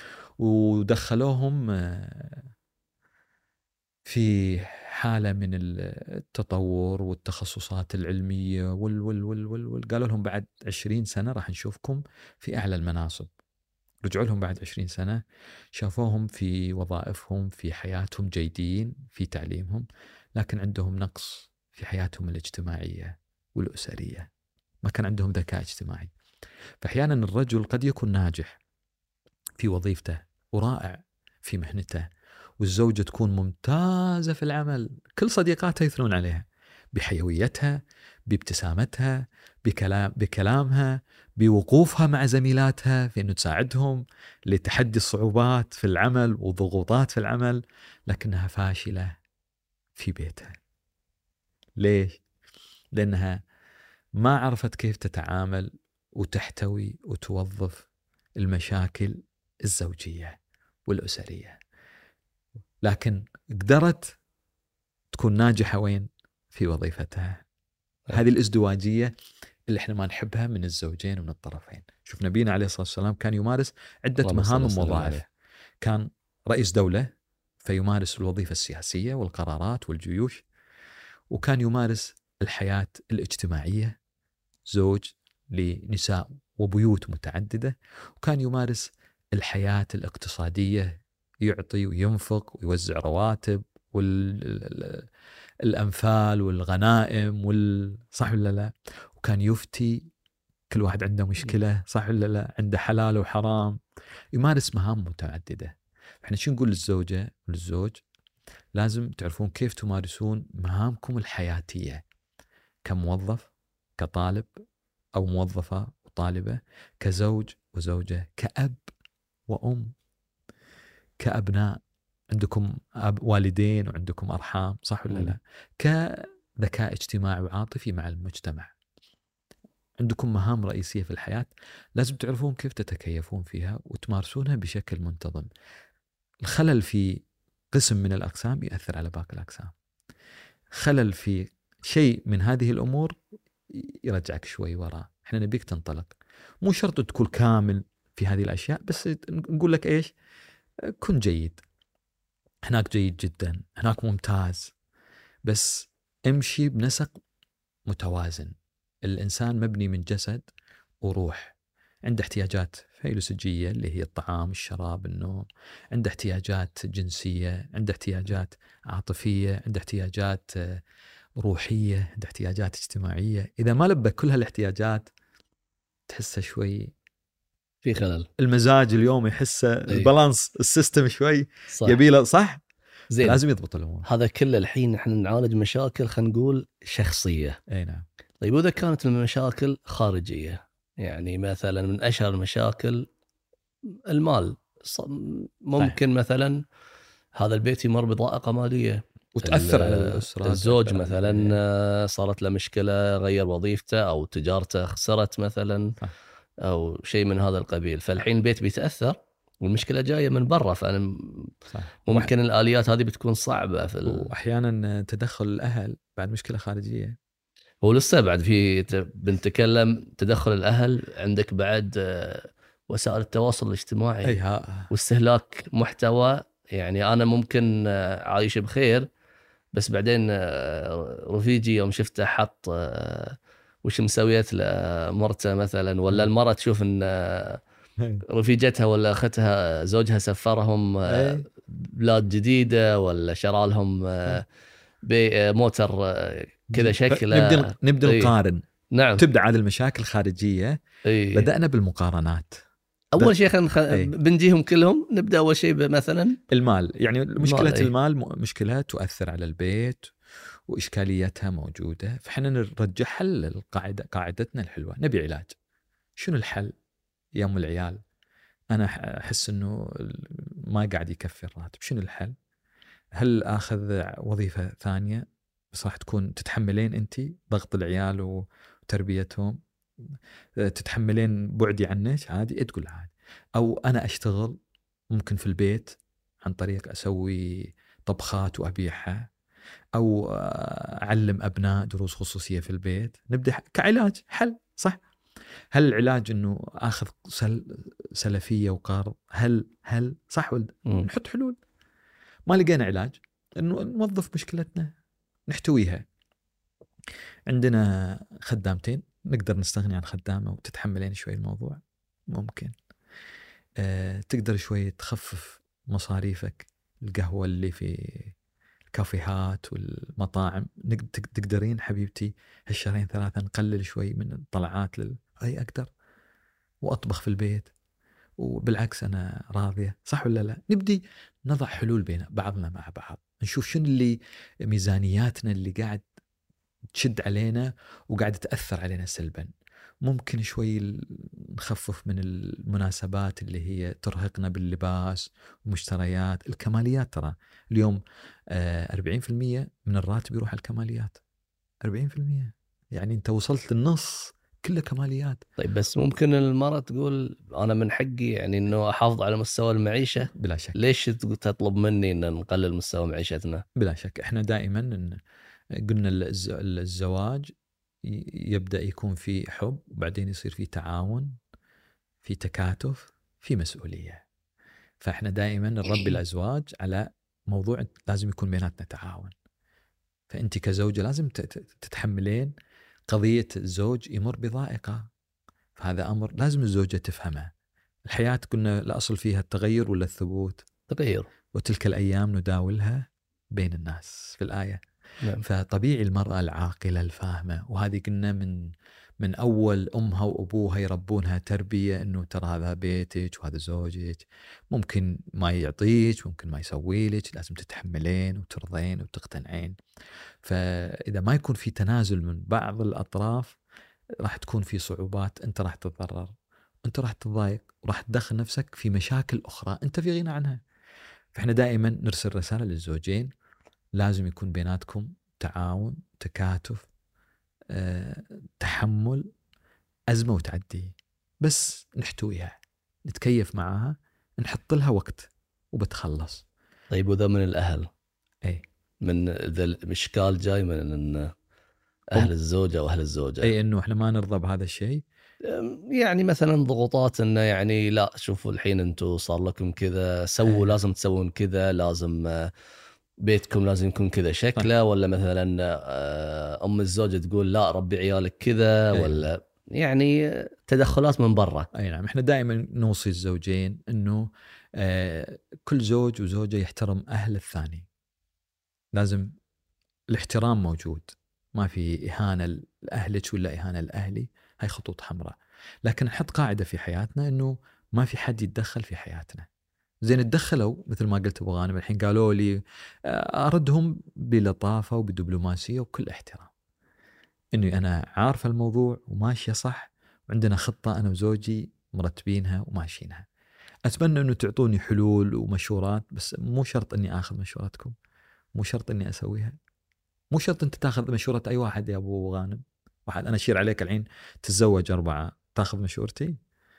ودخلوهم في حالة من التطور والتخصصات العلمية وال وال وال وال وال قالوا لهم بعد عشرين سنة راح نشوفكم في أعلى المناصب. رجعوا لهم بعد عشرين سنة شافوهم في وظائفهم في حياتهم جيدين في تعليمهم، لكن عندهم نقص في حياتهم الاجتماعية والأسرية، ما كان عندهم ذكاء اجتماعي. فأحيانا الرجل قد يكون ناجح في وظيفته ورائع في مهنته، والزوجة تكون ممتازة في العمل، كل صديقاتها يثنون عليها بحيويتها، بابتسامتها، بكلام بكلامها، بوقوفها مع زميلاتها في أنه تساعدهم لتحدي الصعوبات في العمل وضغوطات في العمل، لكنها فاشلة في بيتها. ليش؟ لأنها ما عرفت كيف تتعامل وتحتوي وتوظف المشاكل الزوجية والأسرية، لكن قدرت تكون ناجحة وين؟ في وظيفتها. هذه الازدواجية اللي احنا ما نحبها من الزوجين ومن الطرفين. شوف نبينا عليه الصلاة والسلام كان يمارس عدة مهام ووظائف، كان رئيس دولة فيمارس الوظيفة السياسية والقرارات والجيوش، وكان يمارس الحياة الاجتماعية، زوج لنساء وبيوت متعددة، وكان يمارس الحياة الاقتصادية، يعطي وينفق ويوزع رواتب والأنفال والغنائم وال... صح ولا لا؟ وكان يفتي، كل واحد عنده مشكلة، صح ولا لا؟ عنده حلال وحرام، يمارس مهام متعددة. احنا شو نقول للزوجة وللزوج؟ لازم تعرفون كيف تمارسون مهامكم الحياتية كموظف، كطالب أو موظفة وطالبة، كزوج وزوجة، كأب وأم، كأبناء، عندكم أب والدين وعندكم أرحام، صح ولا لا؟ كذكاء اجتماعي وعاطفي مع المجتمع. عندكم مهام رئيسية في الحياة لازم تعرفون كيف تتكيفون فيها وتمارسونها بشكل منتظم. الخلل في قسم من الأقسام يأثر على باقي الأقسام، خلل في شيء من هذه الأمور يرجعك شوي وراء. احنا نبيك تنطلق، مو شرط تكون كامل في هذه الأشياء، بس نقول لك إيش، كن جيد، هناك جيد جدا، هناك ممتاز، بس امشي بنسق متوازن. الإنسان مبني من جسد وروح، عنده احتياجات فيولوجية اللي هي الطعام، الشراب، النوم، عنده احتياجات جنسية، عنده احتياجات عاطفية، عنده احتياجات روحية، عنده احتياجات اجتماعية. إذا ما لبى كل هالاحتياجات تحسه شوي في خلل، المزاج اليوم يحسه البالانس السيستم شوي يبيله، صح؟ زين، لازم يضبط الأمور. هذا كله الحين احنا نعالج مشاكل خلينا نقول شخصية. اي نعم. طيب وإذا كانت المشاكل خارجية، يعني مثلا من أشهر المشاكل المال، ممكن صح. مثلا هذا البيت يمر بضائقة مالية وتأثر على الأسرة، الزوج مثلا صارت له مشكلة، غير وظيفته أو تجارته خسرت مثلا صح. أو شيء من هذا القبيل، فالحين البيت بيتأثر والمشكلة جاية من برا، فأنا صح. ممكن وح... الآليات هذه بتكون صعبة في ال... وأحيانا تدخل الأهل بعد مشكلة خارجية. هو لسه بعد في بنتكلم تدخل الأهل، عندك بعد وسائل التواصل الاجتماعي أيها. واستهلاك محتوى. يعني أنا ممكن عايش بخير، بس بعدين رفيجي يوم شفته حط وش مسويت لمرته مثلا، ولا المرأة تشوف ان رفيجتها ولا اختها زوجها سفرهم بلاد جديدة، ولا شرى لهم موتر كذا شكله. نبدأ نبدأ ايه. نقارن. نعم. تبدأ عاد المشاكل الخارجية. ايه. بدأنا بالمقارنات. أول شيء خلينا خ... بنجيهم كلهم. نبدأ أول شيء مثلا المال. يعني مشكلة المال, المال مشكلة تؤثر على البيت وإشكاليتها موجودة، فحنا نرجعها للقاعدة، قاعدتنا الحلوة. نبي علاج. شنو الحل يا أم العيال؟ أنا أحس أنه ما قاعد يكفي الراتب، شنو الحل؟ هل أخذ وظيفة ثانية بس راح تكون تتحملين أنت ضغط العيال وتربيتهم، تتحملين بعدي عنك عادي، تقول عادي. أو أنا أشتغل ممكن في البيت عن طريق أسوي طبخات وأبيعها، أو أعلم أبناء دروس خصوصية في البيت. نبدأ كعلاج، حل، صح؟ هل العلاج إنه أخذ سل سلفية وقرض؟ هل هل صح ولا نحط حلول؟ ما لقينا علاج، إنه نوظف مشكلتنا نحتويها. عندنا خدامتين، نقدر نستغني عن خدامة وتتحملين شوي الموضوع، ممكن. أه تقدر شوي تخفف مصاريفك، القهوة اللي في الكافيهات والمطاعم تقدرين حبيبتي هالشهرين ثلاثة نقلل شوي من الطلعات لل... أي أقدر وأطبخ في البيت، وبالعكس أنا راضية، صح ولا لا؟ نبدي نضع حلول بين بعضنا مع بعض، نشوف شنو اللي ميزانياتنا اللي قاعد تشد علينا وقاعد تأثر علينا سلبا. ممكن شوي نخفف من المناسبات اللي هي ترهقنا باللباس ومشتريات الكماليات. ترى اليوم أربعين بالمئة من الراتب يروح على الكماليات، أربعين بالمئة يعني أنت وصلت للنص كله كماليات. طيب بس ممكن المرأة تقول أنا من حقي يعني إنه أحافظ على مستوى المعيشة. بلا شك. ليش تطلب مني إن نقلل مستوى معيشتنا؟ بلا شك. إحنا دائما إن قلنا الزواج يبدأ يكون في حب، وبعدين يصير في تعاون، في تكاتف، في مسؤولية. فإحنا دائما نربي الأزواج على موضوع لازم يكون بيناتنا تعاون. فأنت كزوجة لازم تتحملين قضية الزوج يمر بضائقة، فهذا أمر لازم الزوجة تفهمه. الحياة قلنا الأصل فيها التغير ولا الثبوت؟ تغير. وتلك الأيام نداولها بين الناس في الآية. نعم. فطبيعي المرأة العاقلة الفاهمة، وهذه قلنا من من أول أمها وأبوها يربونها تربية أنه ترى هذا بيتك وهذا زوجك، ممكن ما يعطيك، ممكن ما يسوي لك، لازم تتحملين وترضين وتقتنعين. فإذا ما يكون في تنازل من بعض الأطراف راح تكون في صعوبات، أنت راح تتضرر، أنت راح تضايق، وراح تدخل نفسك في مشاكل أخرى أنت في غنى عنها. فإحنا دائما نرسل رسالة للزوجين، لازم يكون بيناتكم تعاون، تكاتف، أه، تحمل، أزمة وتعدي، بس نحتويها، نتكيف معها، نحط لها وقت وبتخلص. طيب وذا من الأهل، أي من ذا الإشكال جاي من أهل الزوجة وأهل الزوجة، أي إنه إحنا ما نرضى بهذا الشيء، يعني مثلا ضغوطات إنه يعني لا شوفوا الحين أنتوا صار لكم كذا، سووا أي. لازم تسوون كذا، لازم بيتكم لازم يكون كذا شكله، ولا مثلا أم الزوجة تقول لا ربي عيالك كذا، أي. ولا يعني تدخلات من برا. أي نعم. إحنا دائما نوصي الزوجين إنه آه كل زوج وزوجة يحترم أهل الثاني، لازم الاحترام موجود، ما في إهانة لأهلك ولا إهانة لأهلي، هاي خطوط حمراء. لكن نحط قاعدة في حياتنا إنه ما في حد يتدخل في حياتنا. زين اتدخلوا مثل ما قلت أبو غانم، الحين قالوا لي أردهم بلطافة وبدبلوماسية وكل احترام، إني أنا عارف الموضوع وماشية صح، وعندنا خطة أنا وزوجي مرتبينها وماشيينها. أتمنى إنه تعطوني حلول ومشورات، بس مو شرط إني آخذ مشورتكم، مو شرط إني أسويها، مو شرط أنت تأخذ مشورة أي واحد يا أبو غانم. واحد أنا أشير عليك الحين تتزوج أربعة، تأخذ مشورتي؟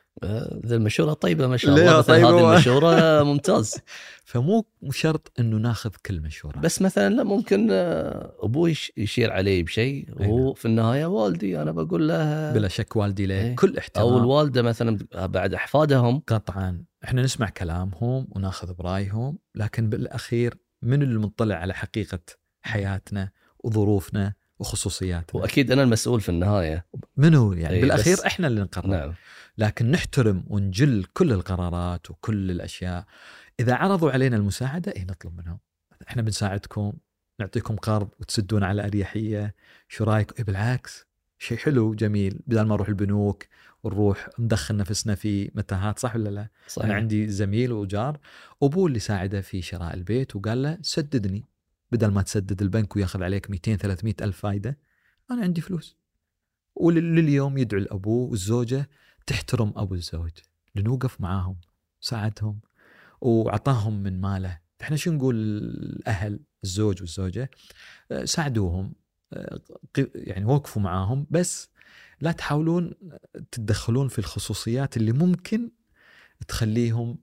ذا المشورة طيبة ما شاء الله، مثل طيب هذه المشورة ممتاز. فمو شرط إنه ناخذ كل مشورة، بس مثلا لا، ممكن أبوي يشير علي بشيء، وهو في النهاية والدي، أنا بقول له بلا شك والدي له ايه؟ كل احترام، أو الوالدة مثلا بعد أحفادهم. قطعا احنا نسمع كلامهم وناخذ برأيهم، لكن بالأخير من اللي مطلع على حقيقة حياتنا وظروفنا وخصوصياتنا؟ وأكيد أنا المسؤول في النهاية، منو يعني ايه بالأخير احنا اللي نقرر. نعم. لكن نحترم ونجل كل القرارات وكل الأشياء. إذا عرضوا علينا المساعدة إيه نطلب منهم، احنا بنساعدكم، نعطيكم قرض وتسدون على أريحية، شو رايك؟ إيه بالعكس، شيء حلو جميل، بدل ما نروح البنوك ونروح ندخل نفسنا في متاهات، صح ولا لا؟ صحيح. أنا عندي زميل وجار أبوه اللي ساعده في شراء البيت، وقال له سددني، بدل ما تسدد البنك وياخذ عليك مئتين ثلاثمئة ألف فايدة، أنا عندي فلوس. ولليوم يدعو الأبو والزوجة تحترم أبو الزوج، لنوقف معاهم، ساعدهم وعطاهم من ماله. احنا شو نقول الأهل الزوج والزوجة؟ ساعدوهم، يعني وقفوا معاهم، بس لا تحاولون تتدخلون في الخصوصيات اللي ممكن تخليهم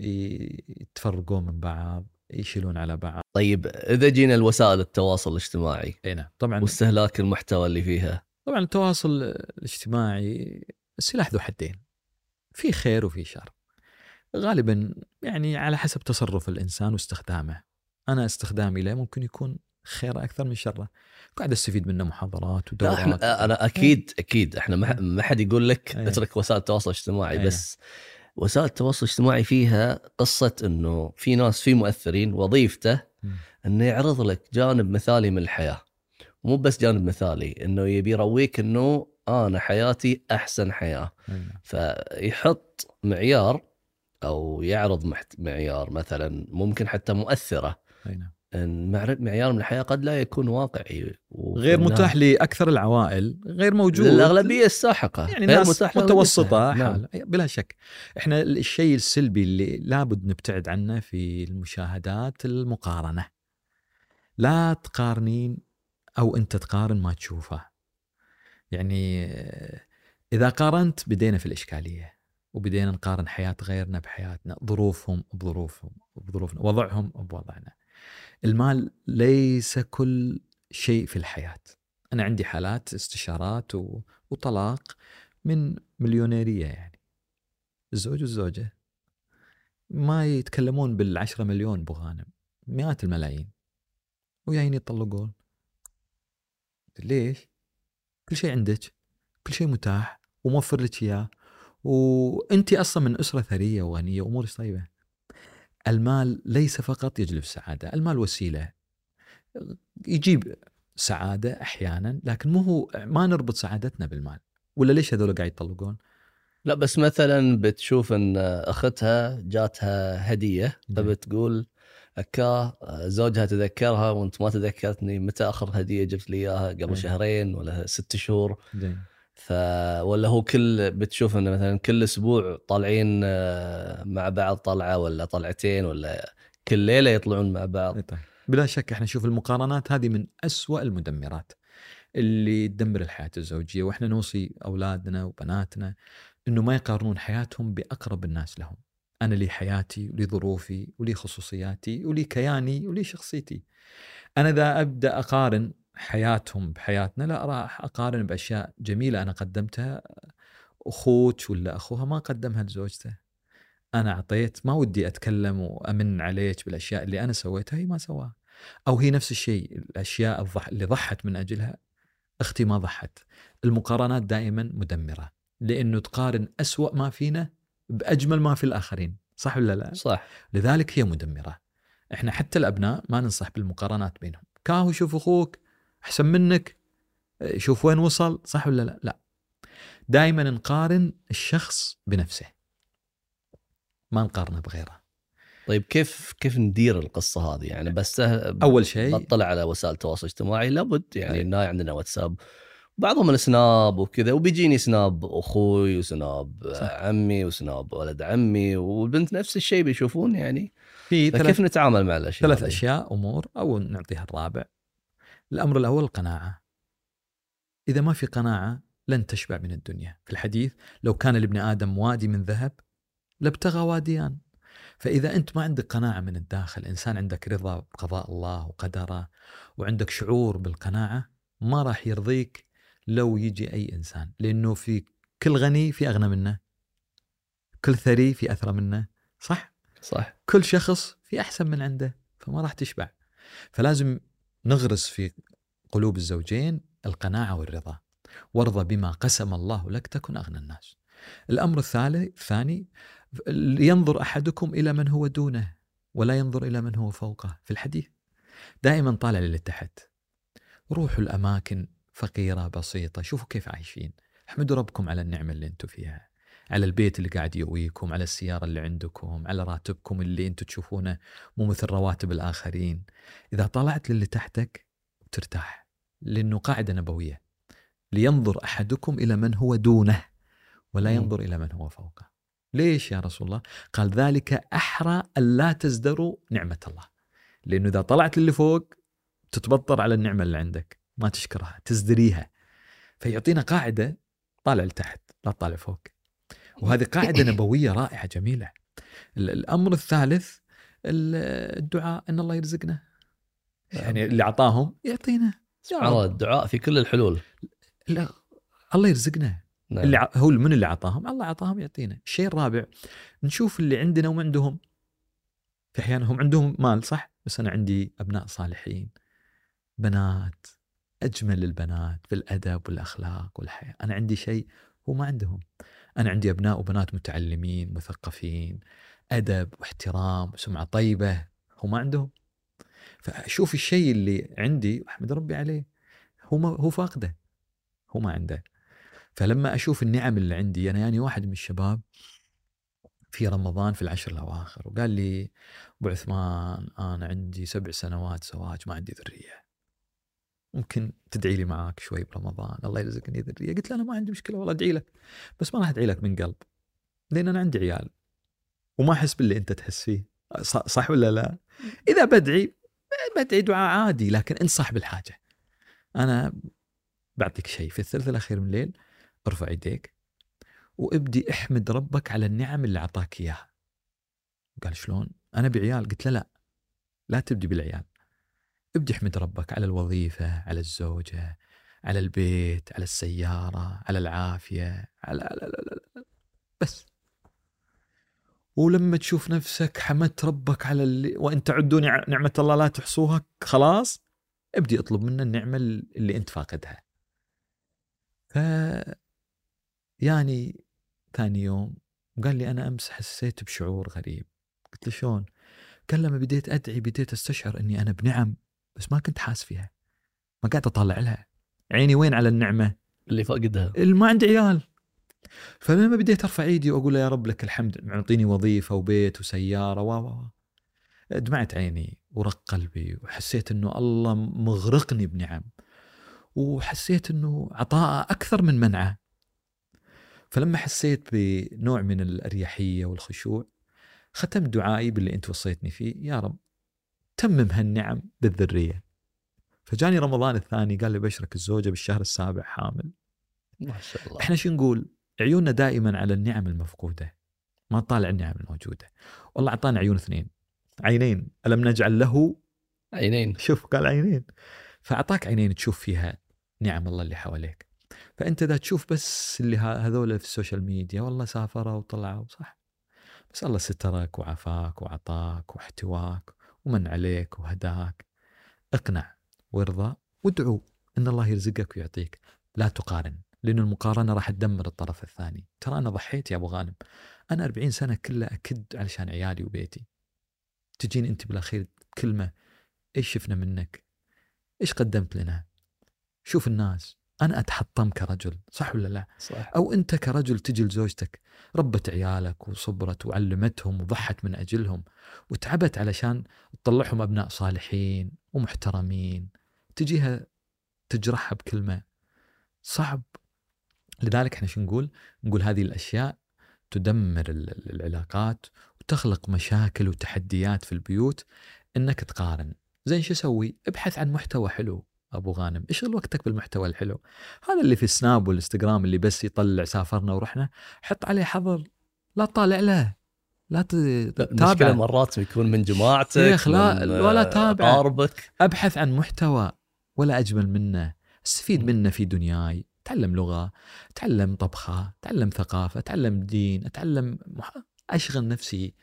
يتفرقون من بعض، يشيلون على بعض. طيب إذا جينا الوسائل التواصل الاجتماعي، نعم طبعا، واستهلاك المحتوى اللي فيها، طبعا التواصل الاجتماعي سلاح ذو حدين، في خير وفي شر، غالبا يعني على حسب تصرف الإنسان واستخدامه. أنا استخدامي له ممكن يكون خير أكثر من شره، قاعد أستفيد منه محاضرات ودورات. احنا أنا أكيد أكيد إحنا ما حد يقول لك أيه. اترك وسائل التواصل الاجتماعي، أيه. بس وسائل التواصل الاجتماعي فيها قصة إنه في ناس، في مؤثرين وظيفته م. إنه يعرض لك جانب مثالي من الحياة، مو بس جانب مثالي، إنه يبي يرويك إنه أنا حياتي أحسن حياة. أيه. فيحط معيار أو يعرض معيار مثلا ممكن حتى مؤثرة، أيه. إن معيار من الحياة قد لا يكون واقعي، غير متاح لأكثر العوائل، غير موجود للأغلبية الساحقة، يعني غير متاح متوسطة حال. بلا شك احنا الشيء السلبي اللي لابد نبتعد عنه في المشاهدات المقارنة. لا تقارنين أو أنت تقارن ما تشوفه، يعني إذا قارنت بدينا في الإشكالية، وبدينا نقارن حياة غيرنا بحياتنا، ظروفهم بظروفهم بظروفنا، وضعهم بوضعنا. المال ليس كل شيء في الحياة. أنا عندي حالات استشارات وطلاق من مليونيرية، يعني الزوج والزوجة ما يتكلمون بالعشرة مليون بغانم، مئات الملايين، وجايين يطلقون. ليش؟ كل شيء عندك، كل شيء متاح وموفر لك إياه، وأنت أصلا من أسرة ثرية وغنية وأمورك طيبة. المال ليس فقط يجلب السعادة، المال وسيلة يجيب سعادة أحيانا، لكن مو هو، ما نربط سعادتنا بالمال. ولا ليش هذول قاعد يطلقون؟ لا بس مثلا بتشوف ان اختها جاتها هديه فبتقول اكا زوجها تذكرها وانت ما تذكرتني، متى اخر هديه جبت لي اياها؟ قبل أي. شهرين ولا ست شهور. دين. ف ولا هو كل بتشوف انه مثلا كل اسبوع طالعين مع بعض طلعه ولا طلعتين، ولا كل ليله يطلعون مع بعض. طيب. بلا شك احنا نشوف المقارنات هذه من أسوأ المدمرات اللي تدمر الحياة الزوجية، واحنا نوصي أولادنا وبناتنا انه ما يقارنون حياتهم بأقرب الناس لهم. أنا لي حياتي ولي ظروفي ولي خصوصياتي ولي كياني ولي شخصيتي. أنا إذا أبدأ أقارن حياتهم بحياتنا، لا، راح أقارن بأشياء جميلة أنا قدمتها، أخوك ولا أخوها ما قدمها لزوجته. أنا أعطيت، ما ودي أتكلم وأمن عليك بالأشياء اللي أنا سويتها هي ما سواها. أو هي نفس الشيء، الأشياء الضح... اللي ضحت من أجلها أختي ما ضحت. المقارنات دائما مدمرة، لأنه تقارن أسوأ ما فينا بأجمل ما في الآخرين، صح ولا لا؟ صح. لذلك هي مدمرة. إحنا حتى الأبناء ما ننصح بالمقارنات بينهم. كاهو شوف أخوك أحسن منك، شوف وين وصل، صح ولا لا؟ لا، دائما نقارن الشخص بنفسه، ما نقارنه بغيره. طيب كيف كيف ندير القصه هذه يعني؟ بس أول شيء بطلع على وسائل التواصل الاجتماعي لابد يعني الناي عندنا واتساب، بعضهم السناب وكذا، وبيجيني سناب اخوي وسناب صح. عمي وسناب ولد عمي، والبنت نفس الشيء بيشوفون يعني. في فكيف ثلاث نتعامل مع الاشياء ثلاث هذه؟ أشياء أمور، أو نعطيها الرابع. الأمر الأول القناعة. إذا ما في قناعة لن تشبع من الدنيا. في الحديث لو كان لابن آدم وادي من ذهب لابتغى واديان. فإذا أنت ما عندك قناعة من الداخل، إنسان عندك رضا بقضاء الله وقدره وعندك شعور بالقناعة، ما راح يرضيك لو يجي أي إنسان، لأنه في كل غني في أغنى منه، كل ثري في أثرى منه، صح؟ صح. كل شخص في أحسن من عنده، فما راح تشبع. فلازم نغرس في قلوب الزوجين القناعة والرضا. وارضى بما قسم الله لك تكن أغنى الناس. الأمر الثالث الثاني، ينظر أحدكم إلى من هو دونه ولا ينظر إلى من هو فوقه. في الحديث دائما طالع للي تحت. روحوا الأماكن فقيرة بسيطة، شوفوا كيف عايشين، احمدوا ربكم على النعمة اللي انتم فيها، على البيت اللي قاعد يويكم، على السيارة اللي عندكم، على راتبكم اللي انتم تشوفونه مو مثل رواتب الآخرين. إذا طلعت للي تحتك ترتاح، لأنه قاعدة نبوية: لينظر أحدكم إلى من هو دونه ولا ينظر إلى من هو فوقه. ليش يا رسول الله؟ قال ذلك أحرى ألا تزدروا نعمة الله. لأنه إذا طلعت للي فوق تتبطر على النعمة اللي عندك، ما تشكرها، تزدريها. فيعطينا قاعدة: طالع لتحت لا تطالع فوق. وهذه قاعدة نبوية رائعة جميلة. الأمر الثالث الدعاء، أن الله يرزقنا. يعني اللي عطاهم يعطينا. سبحان الله، الدعاء في كل الحلول. لا، الله يرزقنا. نعم. اللي ع... هو من اللي عطاهم، الله عطاهم يعطينا. الشيء الرابع، نشوف اللي عندنا وما عندهم. في أحيان هم عندهم مال صح، بس أنا عندي أبناء صالحين، بنات أجمل البنات بالأدب والأخلاق والحياة. أنا عندي شيء هو ما عندهم. أنا عندي أبناء وبنات متعلمين مثقفين، أدب واحترام وسمعة طيبة، هو ما عندهم. فأشوف الشيء اللي عندي أحمد ربي عليه، هو ما هو فاقده، هو ما عنده. فلما أشوف النعم اللي عندي أنا، يعني واحد من الشباب في رمضان في العشر الأواخر وقال لي: أبو عثمان أنا عندي سبع سنوات زواج ما عندي ذرية، ممكن تدعي لي معاك شوي برمضان الله يرزقني ذرية؟ قلت له أنا ما عندي مشكلة والله أدعي لك، بس ما راح أدعي لك من قلب، لأن أنا عندي عيال وما أحس باللي أنت تحس فيه، صح ولا لا؟ إذا بدعي بدعي دعاء عادي، لكن أنت صاحب الحاجة. أنا بعطيك شيء في الثلث الأخير من الليل، ارفع يديك وابدي احمد ربك على النعم اللي عطاك إياها. قال شلون؟ أنا بعيال. قلت له لا، لا تبدي بالعيال، ابدي احمد ربك على الوظيفة، على الزوجة، على البيت، على السيارة، على العافية، على لا لا لا لا. بس. ولما تشوف نفسك حمدت ربك على اللي وانت تعدوا نعمة الله لا تحصوها، خلاص ابدي اطلب منه النعمة اللي انت فاقدها. ف يعني ثاني يوم قال لي أنا أمس حسيت بشعور غريب. قلت له شلون؟ قال لما بديت أدعي بديت أستشعر أني أنا بنعم بس ما كنت حاس فيها، ما قاعد أطلع لها، عيني وين على النعمة اللي فقدها، اللي ما عندي عيال. فلما بديت أرفع إيدي وأقول يا رب لك الحمد معطيني وظيفة وبيت وسيارة و و دمعت عيني ورق قلبي، وحسيت أنه الله مغرقني بنعم، وحسيت أنه عطاء أكثر من منعه. فلما حسيت بنوع من الأريحية والخشوع ختمت دعائي باللي أنت وصيتني فيه، يا رب تمم هالنعم بالذرية. فجاني رمضان الثاني قال لي بشرك الزوجة بالشهر السابع حامل. ما شاء الله. احنا شو نقول؟ عيوننا دائما على النعم المفقودة، ما طالع النعم الموجودة. والله أعطانا عيون اثنين، عينين ألم نجعل له عينين. شوف قال عينين، فأعطاك عينين تشوف فيها نعم الله اللي حواليك. فأنت ذا تشوف بس اللي هذول في السوشيال ميديا والله سافروا وطلعوا، صح، بس الله سترك وعفاك وعطاك واحتواك ومن عليك وهداك. اقنع وارضى وادعو ان الله يرزقك ويعطيك، لا تقارن، لأن المقارنة راح تدمر الطرف الثاني. ترى أنا ضحيت يا أبو غانم، أنا أربعين سنة كلها أكد علشان عيالي وبيتي، تجين أنت بالأخير كلمة إيش شفنا منك، إيش قدمت لنا. شوف الناس، أنا أتحطم كرجل، صح ولا لا؟ صح. أو أنت كرجل تجي لزوجتك ربت عيالك وصبرت وعلمتهم وضحت من أجلهم وتعبت علشان تطلعهم أبناء صالحين ومحترمين، تجيها تجرحها بكلمة، صعب. لذلك احنا شو نقول؟ نقول هذه الأشياء تدمر العلاقات وتخلق مشاكل وتحديات في البيوت. إنك تقارن، زين شو سوي؟ ابحث عن محتوى حلو أبو غانم، اشغل وقتك بالمحتوى الحلو. هذا اللي في السناب والإنستغرام اللي بس يطلع سافرنا ورحنا، حط عليه حظر، لا تطالع له، لا تتابع. المشكلة مرات يكون من جماعتك، لا ولا تابع، قاربك. أبحث عن محتوى ولا أجمل منه، استفيد منه في دنياي، تعلم لغة، تعلم طبخة، تعلم ثقافة، تعلم دين، أتعلم مح... أشغل نفسي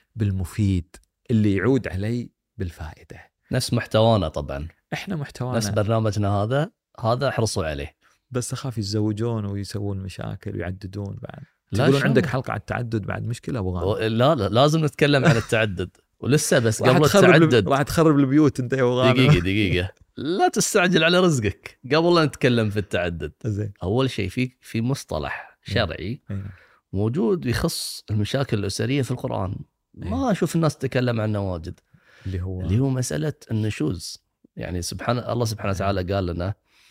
بالمفيد اللي يعود علي بالفائدة. نفس محتوانا طبعا، احنا محتوانا نفس برنامجنا هذا هذا احرصوا عليه، بس أخاف يتزوجون ويسوون مشاكل ويعددون بعد. لا تقولون عندك شو. حلقة على التعدد بعد، مشكلة أبو غانم. لا لا لازم نتكلم عن التعدد ولسه بس راح قبل تخرب التعدد راح تخرب البيوت انت يا أبو غانم. دقيقة دقيقة لا تستعجل على رزقك. قبل لا نتكلم في التعدد، زين، أول شيء في في مصطلح شرعي موجود يخص المشاكل الأسرية في القرآن، ما أشوف الناس تتكلم عنه واجد، اللي هو اللي هو مسألة النشوز. يعني سبحان الله سبحانه وتعالى قال لنا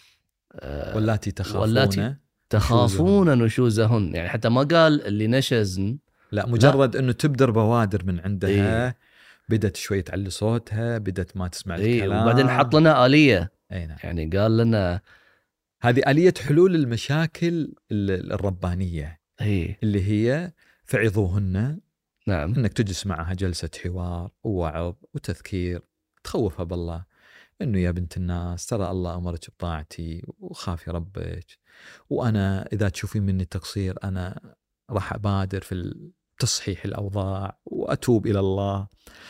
آه واللاتي تخافون واللاتي تخافون نشوزهن، يعني حتى ما قال اللي نشزن، لا مجرد لا. انه تبدر بوادر من عندها. إيه؟ بدت شوي تعلي صوتها، بدت ما تسمع إيه؟ الكلام، وبعدين حط لنا آلية. أي نعم. يعني قال لنا هذه آلية حلول المشاكل الربانية. إيه؟ اللي هي فعظوهن. نعم. انك تجلس معها جلسة حوار ووعظ وتذكير، تخوفها بالله، انه يا بنت الناس ترى الله امرك بطاعتي وخافي ربك، وانا اذا تشوفين مني تقصير انا راح ابادر في تصحيح الاوضاع واتوب الى الله.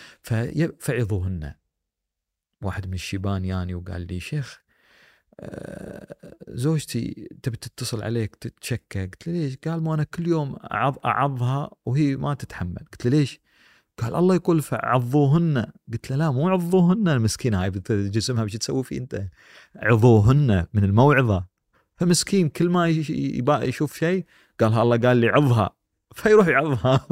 فعظوهن. واحد من الشيبان يعني وقال لي شيخ زوجتي تبي تتصل عليك تتشكى. قلت له ليش؟ قال ما انا كل يوم اعض اعضها وهي ما تتحمل. قلت له ليش؟ قال الله يقول فعظوهن. قلت له لا مو عظوهن، المسكينه هاي جسمها بش تسوي فيه انت، عظوهن من الموعظه. فمسكين كل ما يشوف شيء قال الله قال لي عظها، فيروح يعظها.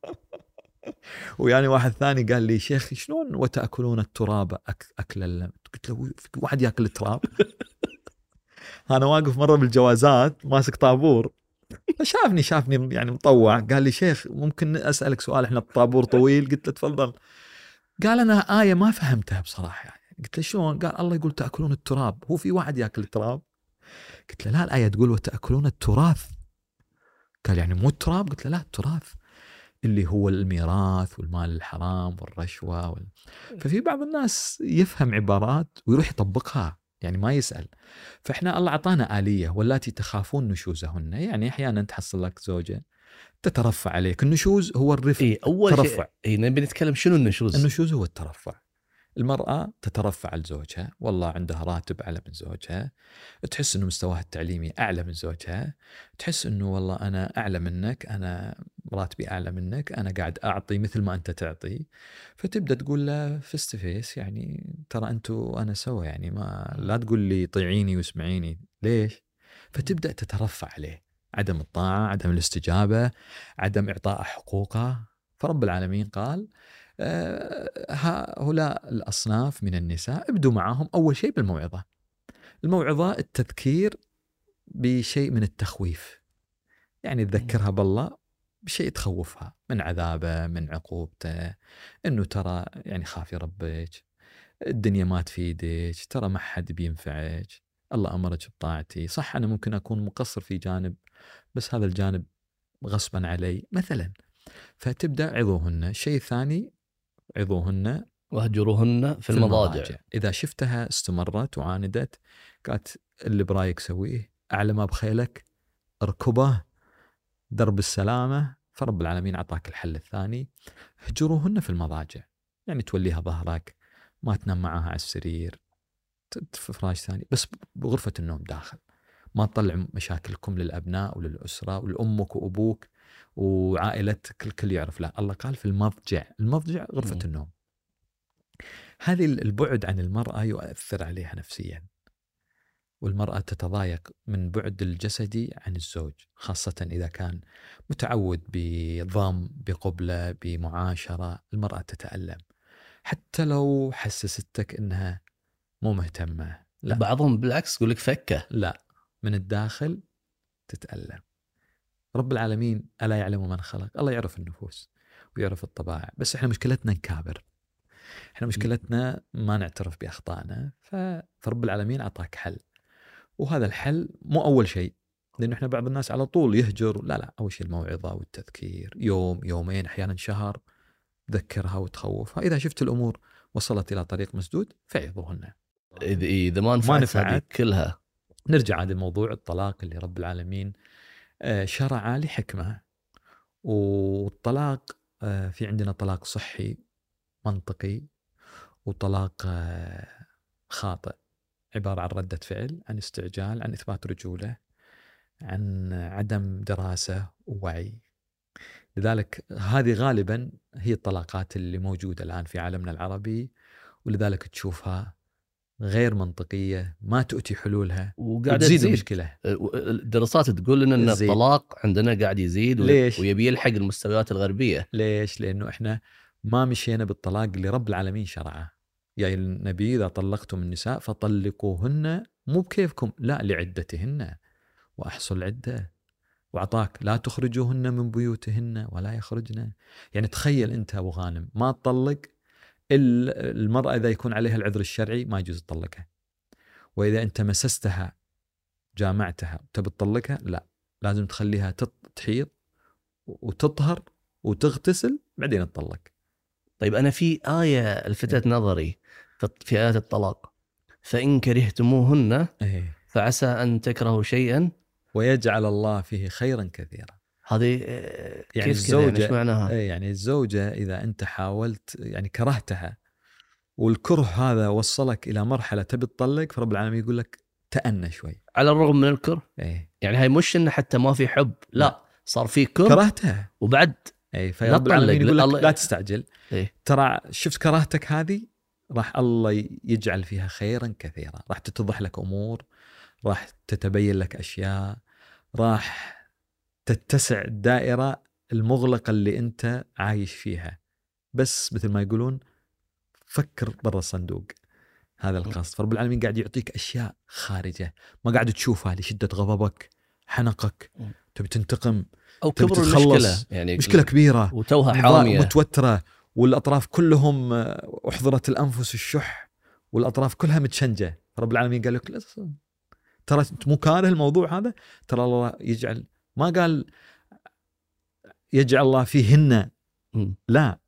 ويعني واحد ثاني قال لي شيخ شلون وتأكلون التراب أك أكل اللم؟ قلت له في واحد يأكل التراب؟ أنا واقف مرة بالجوازات ماسك طابور، فشافني شافني يعني مطوع، قال لي شيخ ممكن أسألك سؤال، إحنا الطابور طويل. قلت له تفضل. قال أنا آية ما فهمتها بصراحة يعني. قلت له شلون؟ قال الله يقول تأكلون التراب، هو في واحد يأكل التراب؟ قلت له لا الآية تقول وتأكلون التراث. قال يعني مو التراب؟ قلت له لا التراث اللي هو الميراث والمال الحرام والرشوة وال... ففي بعض الناس يفهم عبارات ويروح يطبقها يعني ما يسأل. فإحنا الله عطانا آلية واللاتي تخافون نشوزهن. يعني أحيانا تحصل لك زوجة تترفع عليك. النشوز هو الرفق. إيه أول ترفع. شيء إيه نبي نتكلم شنو النشوز. النشوز هو الترفع. المرأة تترفع على زوجها، والله عندها راتب أعلى من زوجها، تحس أنه مستواها التعليمي أعلى من زوجها، تحس أنه والله أنا أعلى منك، أنا راتبي أعلى منك، أنا قاعد أعطي مثل ما أنت تعطي. فتبدأ تقول له فيس تو فيس، يعني ترى أنت وأنا سوا، يعني ما لا تقول لي طيعيني واسمعيني. ليش؟ فتبدأ تترفع عليه، عدم الطاعة، عدم الاستجابة، عدم إعطاء حقوقه. فرب العالمين قال هؤلاء الأصناف من النساء ابدوا معهم أول شيء بالموعظة. الموعظة التذكير بشيء من التخويف، يعني تذكرها بالله بشيء تخوفها من عذابه، من عقوبته، إنه ترى يعني خافي ربك، الدنيا ما تفيدك، ترى ما حد بينفعك، الله أمرك بطاعتي، صح أنا ممكن أكون مقصر في جانب بس هذا الجانب غصبا علي مثلا. فتبدأ عظوهن. شيء ثاني عظوهن واهجروهن في, في المضاجع. المضاجع إذا شفتها استمرت وعاندت قالت اللي برايك سويه، أعلى ما بخيلك اركبه، درب السلامة، فرب العالمين عطاك الحل الثاني. هجروهن في المضاجع، يعني توليها ظهرك، ما تنام معها على السرير، في فراش ثاني، بس بغرفة النوم داخل، ما تطلع مشاكلكم للأبناء وللأسرة ولأمك وأبوك وعائلتك، الكل يعرف. لا، الله قال في المضجع. المضجع غرفة م. النوم. هذه البعد عن المرأة يؤثر عليها نفسيا، والمرأة تتضايق من بعد الجسدي عن الزوج، خاصة إذا كان متعود بضم، بقبلة، بمعاشرة. المرأة تتألم حتى لو حسستك إنها مو مهتمة. لا، بعضهم بالعكس يقول لك فكة. لا، من الداخل تتألم. رب العالمين ألا يعلم من خلق؟ الله يعرف النفوس ويعرف الطبائع، بس إحنا مشكلتنا نكابر، إحنا مشكلتنا ما نعترف بأخطائنا. فرب العالمين أعطاك حل، وهذا الحل مو أول شيء، لأنه إحنا بعض الناس على طول يهجر. لا لا، أول شيء الموعظة والتذكير، يوم يومين أحيانا شهر، ذكرها وتخوفها. إذا شفت الأمور وصلت إلى طريق مسدود فعظوهن. إذا ما نفعت كلها نرجع هذا الموضوع الطلاق اللي رب العالمين شرع لحكمة. والطلاق في عندنا طلاق صحي منطقي، وطلاق خاطئ عبارة عن ردة فعل، عن استعجال، عن إثبات رجولة، عن عدم دراسة ووعي. لذلك هذه غالبا هي الطلاقات اللي موجودة الآن في عالمنا العربي، ولذلك تشوفها غير منطقية، ما تؤتي حلولها وقاعدة تزيد تزيد. المشكلة. الدراسات تقول لنا أن تزيد. الطلاق عندنا قاعد يزيد ليش؟ ويبي يلحق المستويات الغربية. ليش؟ لأنه إحنا ما مشينا بالطلاق اللي رب العالمين شرعه. يا النبي إذا طلقتم النساء فطلقوهن مو بكيفكم، لا، لعدتهن وأحصوا العدة. وعطاك لا تخرجوهن من بيوتهن ولا يخرجن. يعني تخيل أنت أبو غانم ما تطلق المرأة إذا يكون عليها العذر الشرعي ما يجوز تطلقها، وإذا أنت مسستها جامعتها تبي تطلقها لا، لازم تخليها تحيض وتطهر وتغتسل بعدين تطلق. طيب أنا في آية الفتت نظري في آيات الطلاق، فإن كرهتموهن فعسى أن تكرهوا شيئا ويجعل الله فيه خيرا كثيرا. هذه يعني كيف الزوجة يعني معناها؟ يعني الزوجة إذا أنت حاولت يعني كرهتها والكره هذا وصلك إلى مرحلة تبي تطلق، فرب العالمين يقول لك تأنى شوي. على الرغم من الكره إيه؟ يعني هاي مش إنه حتى ما في حب، لا, لا. صار في كره، كرهتها وبعد اي فرب العالمين يقول لك الله... لا تستعجل. إيه؟ ترى شفت كراهتك هذه راح الله يجعل فيها خيرا كثيرا، راح تتضح لك امور، راح تتبين لك اشياء، راح تتسع الدائره المغلقه اللي انت عايش فيها. بس مثل ما يقولون فكر برا الصندوق. هذا القصد. فرب العالمين قاعد يعطيك اشياء خارجه ما قاعد تشوفها لشده غضبك، حنقك، تبي تنتقم أو كبر المشكلة، يعني مشكلة كبيرة وتوها حامية متوترة، والأطراف كلهم أحضرت الأنفس الشح، والأطراف كلها متشنجة. رب العالمين قال لك ترى أنت مو كاره الموضوع هذا، ترى الله يجعل، ما قال يجعل الله فيهن، لا،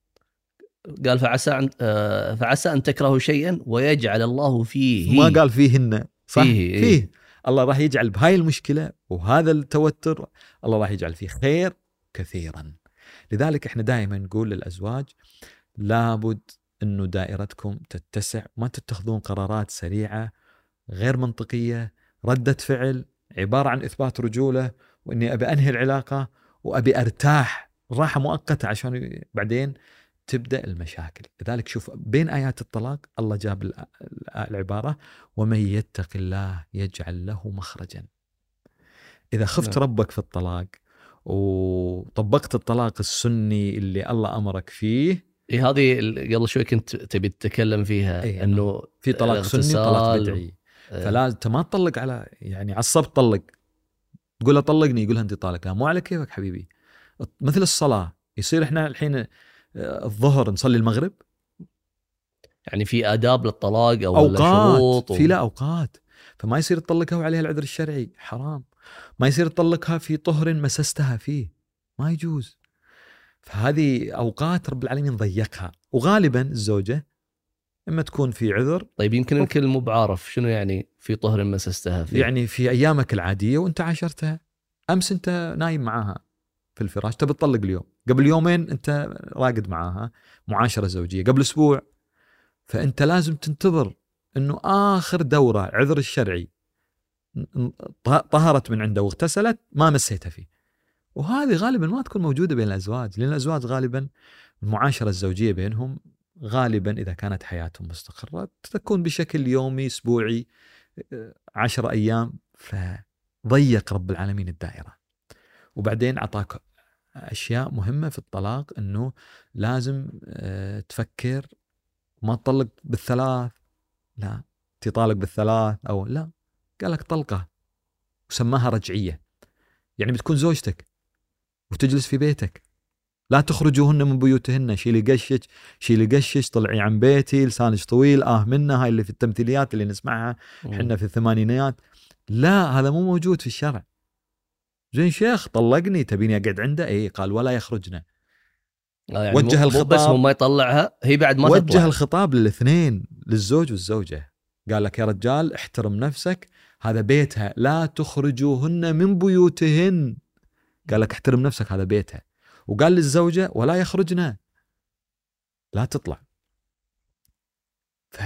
قال فعسى أن فعسى أن تكرهوا شيئا ويجعل الله فيه، ما قال فيهن، صح؟ فيه, فيه. الله راح يجعل بهاي المشكلة وهذا التوتر، الله راح يجعل فيه خير كثيرا. لذلك احنا دائما نقول للأزواج لابد أنه دائرتكم تتسع، ما تتخذون قرارات سريعة غير منطقية، ردة فعل عبارة عن إثبات رجولة وإني أبي أنهي العلاقة وأبي أرتاح راحة مؤقتة عشان بعدين تبدأ المشاكل. لذلك شوف بين آيات الطلاق الله جاب العبارة ومن يتق الله يجعل له مخرجا. إذا خفت نعم. ربك في الطلاق وطبقت الطلاق السني اللي الله أمرك فيه. إيه هذه قبل شوي كنت تبي تتكلم فيها أيه إنه في طلاق سني وطلاق بدعي. اه. فلا أنت ما تطلق على يعني عصب طلق، تقول له طلقني يقولها أنت طالق، مو على كيفك حبيبي. مثل الصلاة، يصير إحنا الحين الظهر نصلي المغرب، يعني في آداب للطلاق أو أوقات شروط و... في لا أوقات، فما يصير تطلقها وعليها العذر الشرعي، حرام. ما يصير تطلقها في طهر مسستها فيه، ما يجوز. فهذه أوقات رب العالمين ضيقها، وغالبا الزوجة إما تكون في عذر. طيب يمكن الكل مو بعارف شنو يعني في طهر مسستها فيه. يعني في أيامك العادية وأنت عاشرتها، أمس أنت نايم معاها في الفراش تبي تطلق اليوم، قبل يومين أنت راقد معاها معاشرة زوجية، قبل أسبوع، فأنت لازم تنتظر أنه آخر دورة عذر الشرعي طهرت من عنده واغتسلت ما مسيتها فيه. وهذه غالبا ما تكون موجودة بين الأزواج، لأن الأزواج غالبا المعاشرة الزوجية بينهم غالبا إذا كانت حياتهم مستقرة تكون بشكل يومي أسبوعي عشر أيام، فضيق رب العالمين الدائرة. وبعدين عطاك أشياء مهمة في الطلاق، أنه لازم تفكر ما تطلق بالثلاث، لا تطالق بالثلاث أو لا، قالك طلقة وسماها رجعية، يعني بتكون زوجتك وتجلس في بيتك، لا تخرجوهن من بيوتهن، شيلي قشش شيلي قشش طلعي عن بيتي، لسانش طويل آه منها، هاي اللي في التمثيليات اللي نسمعها حنا في الثمانينيات. لا هذا مو موجود في الشرع. زين شيخ طلقني تبيني أقعد عنده؟ إيه قال ولا يخرجنا. يعني وجه الخطاب بس هو ما يطلعها، هي بعد ما وجه تطلع. الخطاب للاثنين، للزوج والزوجة، قال لك يا رجال احترم نفسك، هذا بيتها، لا تخرجوهن من بيوتهن، قال لك احترم نفسك هذا بيتها. وقال للزوجة ولا يخرجنا، لا تطلع. ف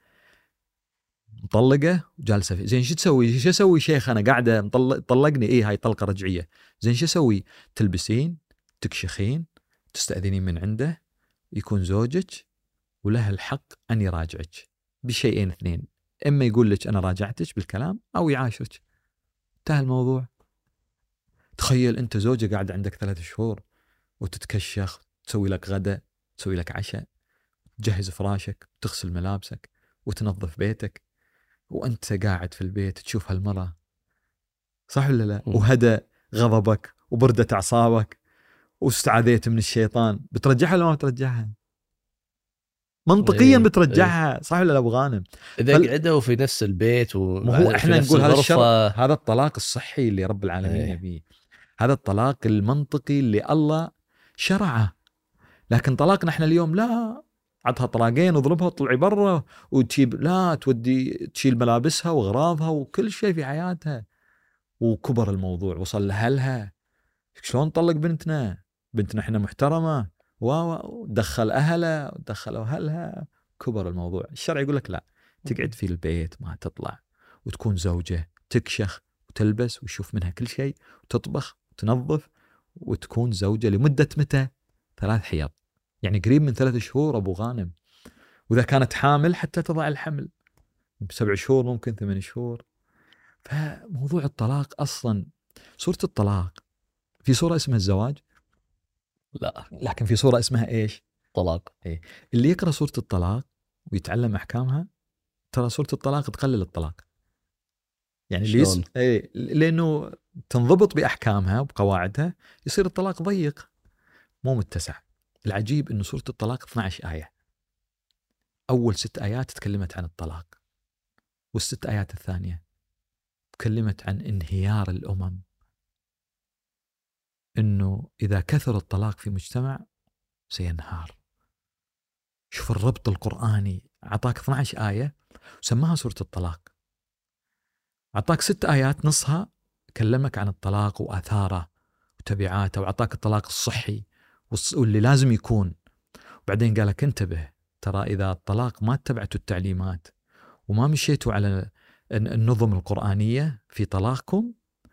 مطلقة وجالسة فيه، زين شو تسوي؟ شو اسوي شيخ انا قاعدة مطلق طلقني؟ ايه هاي طلقة رجعية. زين شو اسوي؟ تلبسين تكشخين تستأذنين من عنده، يكون زوجك وله الحق أن يراجعك بشيئين اثنين، إما يقول لك أنا راجعتك بالكلام أو يعاشرك، انتهى الموضوع. تخيل أنت زوجة قاعدة عندك ثلاث شهور وتتكشخ، تسوي لك غدا، تسوي لك عشاء، تجهز فراشك، تغسل ملابسك وتنظف بيتك، وأنت قاعد في البيت تشوف هالمرة، صح ولا لا؟ وهدى غضبك وبردة أعصابك واستعاذيت من الشيطان، بترجعها ولا ما بترجعها؟ منطقيا بترجعها، صح ولا لا ابو غانم؟ اذا فل... قعدوا في نفس البيت و... ما هو احنا نقول هذا الشر، هذا الطلاق الصحي اللي رب العالمين يبيه، هذا الطلاق المنطقي اللي الله شرعه. لكن طلاقنا احنا اليوم لا، عطها طلاقين وضربها وطلعي برا وتجيب، لا تودي تشيل ملابسها واغراضها وكل شيء في حياتها، وكبر الموضوع وصل لهلها. شلون نطلق بنتنا؟ بنتنا احنا محترمه، ودخل أهله ودخلوا أهلها، كبر الموضوع. الشرع يقول لك لا، تقعد في البيت ما تطلع، وتكون زوجة تكشخ وتلبس ويشوف منها كل شيء، وتطبخ وتنظف، وتكون زوجة لمدة متى؟ ثلاث حيض، يعني قريب من ثلاث شهور أبو غانم. وإذا كانت حامل حتى تضع الحمل بسبع شهور، ممكن ثمان شهور. فموضوع الطلاق أصلا، سورة الطلاق في سورة اسمها الزواج؟ لا، لكن في سورة اسمها إيش؟ طلاق. إيه؟ اللي يقرأ سورة الطلاق ويتعلم أحكامها، ترى سورة الطلاق تقلل الطلاق. يعني اللي يس... إيه؟ لأنه تنضبط بأحكامها وبقواعدها، يصير الطلاق ضيق مو متسع. العجيب إنه سورة الطلاق اثنتي عشرة آية، أول ست آيات تكلمت عن الطلاق، والست آيات الثانية تكلمت عن انهيار الأمم، إنه إذا كثر الطلاق في مجتمع سينهار. شوف الربط القرآني، عطاك اثنتي عشرة آية وسماها سورة الطلاق، عطاك ست آيات نصها كلمك عن الطلاق وآثاره وتبعاته، وأعطاك الطلاق الصحي واللي لازم يكون. وبعدين قالك انتبه، ترى إذا الطلاق ما اتبعتوا التعليمات وما مشيتوا على النظم القرآنية في طلاقكم،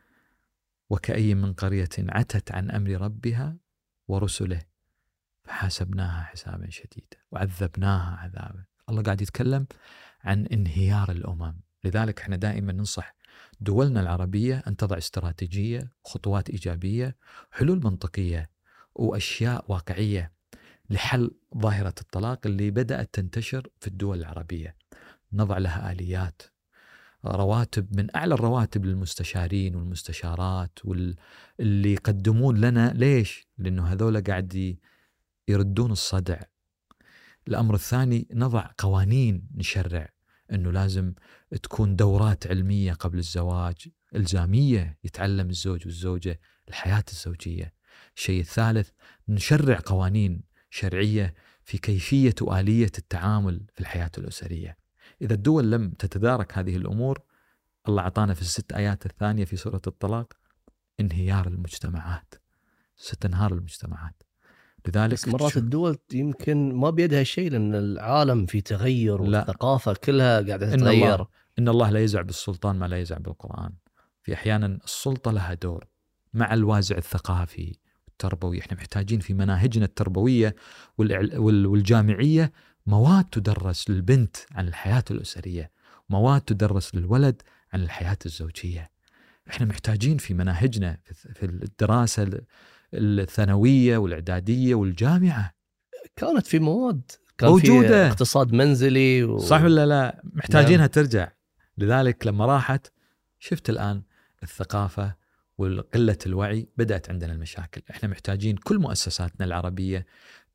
وكأي من قرية عتت عن أمر ربها ورسله فحاسبناها حسابا شديدا وعذبناها عذابا. الله قاعد يتكلم عن انهيار الأمم. لذلك احنا دائما ننصح دولنا العربية أن تضع استراتيجية وخطوات إيجابية، حلول منطقية وأشياء واقعية لحل ظاهرة الطلاق اللي بدأت تنتشر في الدول العربية. نضع لها آليات، رواتب من أعلى الرواتب للمستشارين والمستشارات واللي يقدمون لنا. ليش؟ لأنه هذولا قاعد يردون الصدع. الأمر الثاني، نضع قوانين، نشرع أنه لازم تكون دورات علمية قبل الزواج إلزامية، يتعلم الزوج والزوجة الحياة الزوجية. الشيء الثالث، نشرع قوانين شرعية في كيفية وآلية التعامل في الحياة الأسرية. إذا الدول لم تتدارك هذه الأمور، الله عطانا في الست آيات الثانية في سورة الطلاق انهيار المجتمعات، ستنهار المجتمعات. لذلك بس مرات الدول يمكن ما بيدها شيء، لأن العالم في تغير والثقافة كلها قاعدة تتغير. إن الله, إن الله لا يزع بالسلطان ما لا يزع بالقرآن. في أحيانا السلطة لها دور مع الوازع الثقافي والتربوي. إحنا محتاجين في مناهجنا التربوية والجامعية مواد تدرس للبنت عن الحياة الأسرية، مواد تدرس للولد عن الحياة الزوجية. إحنا محتاجين في مناهجنا في الدراسة الثانوية والإعدادية والجامعة. كانت في مواد كان موجودة، في اقتصاد منزلي و... صح ولا لا؟ محتاجينها نعم. ترجع. لذلك لما راحت شفت الآن الثقافة وقلة الوعي بدأت عندنا المشاكل. إحنا محتاجين كل مؤسساتنا العربية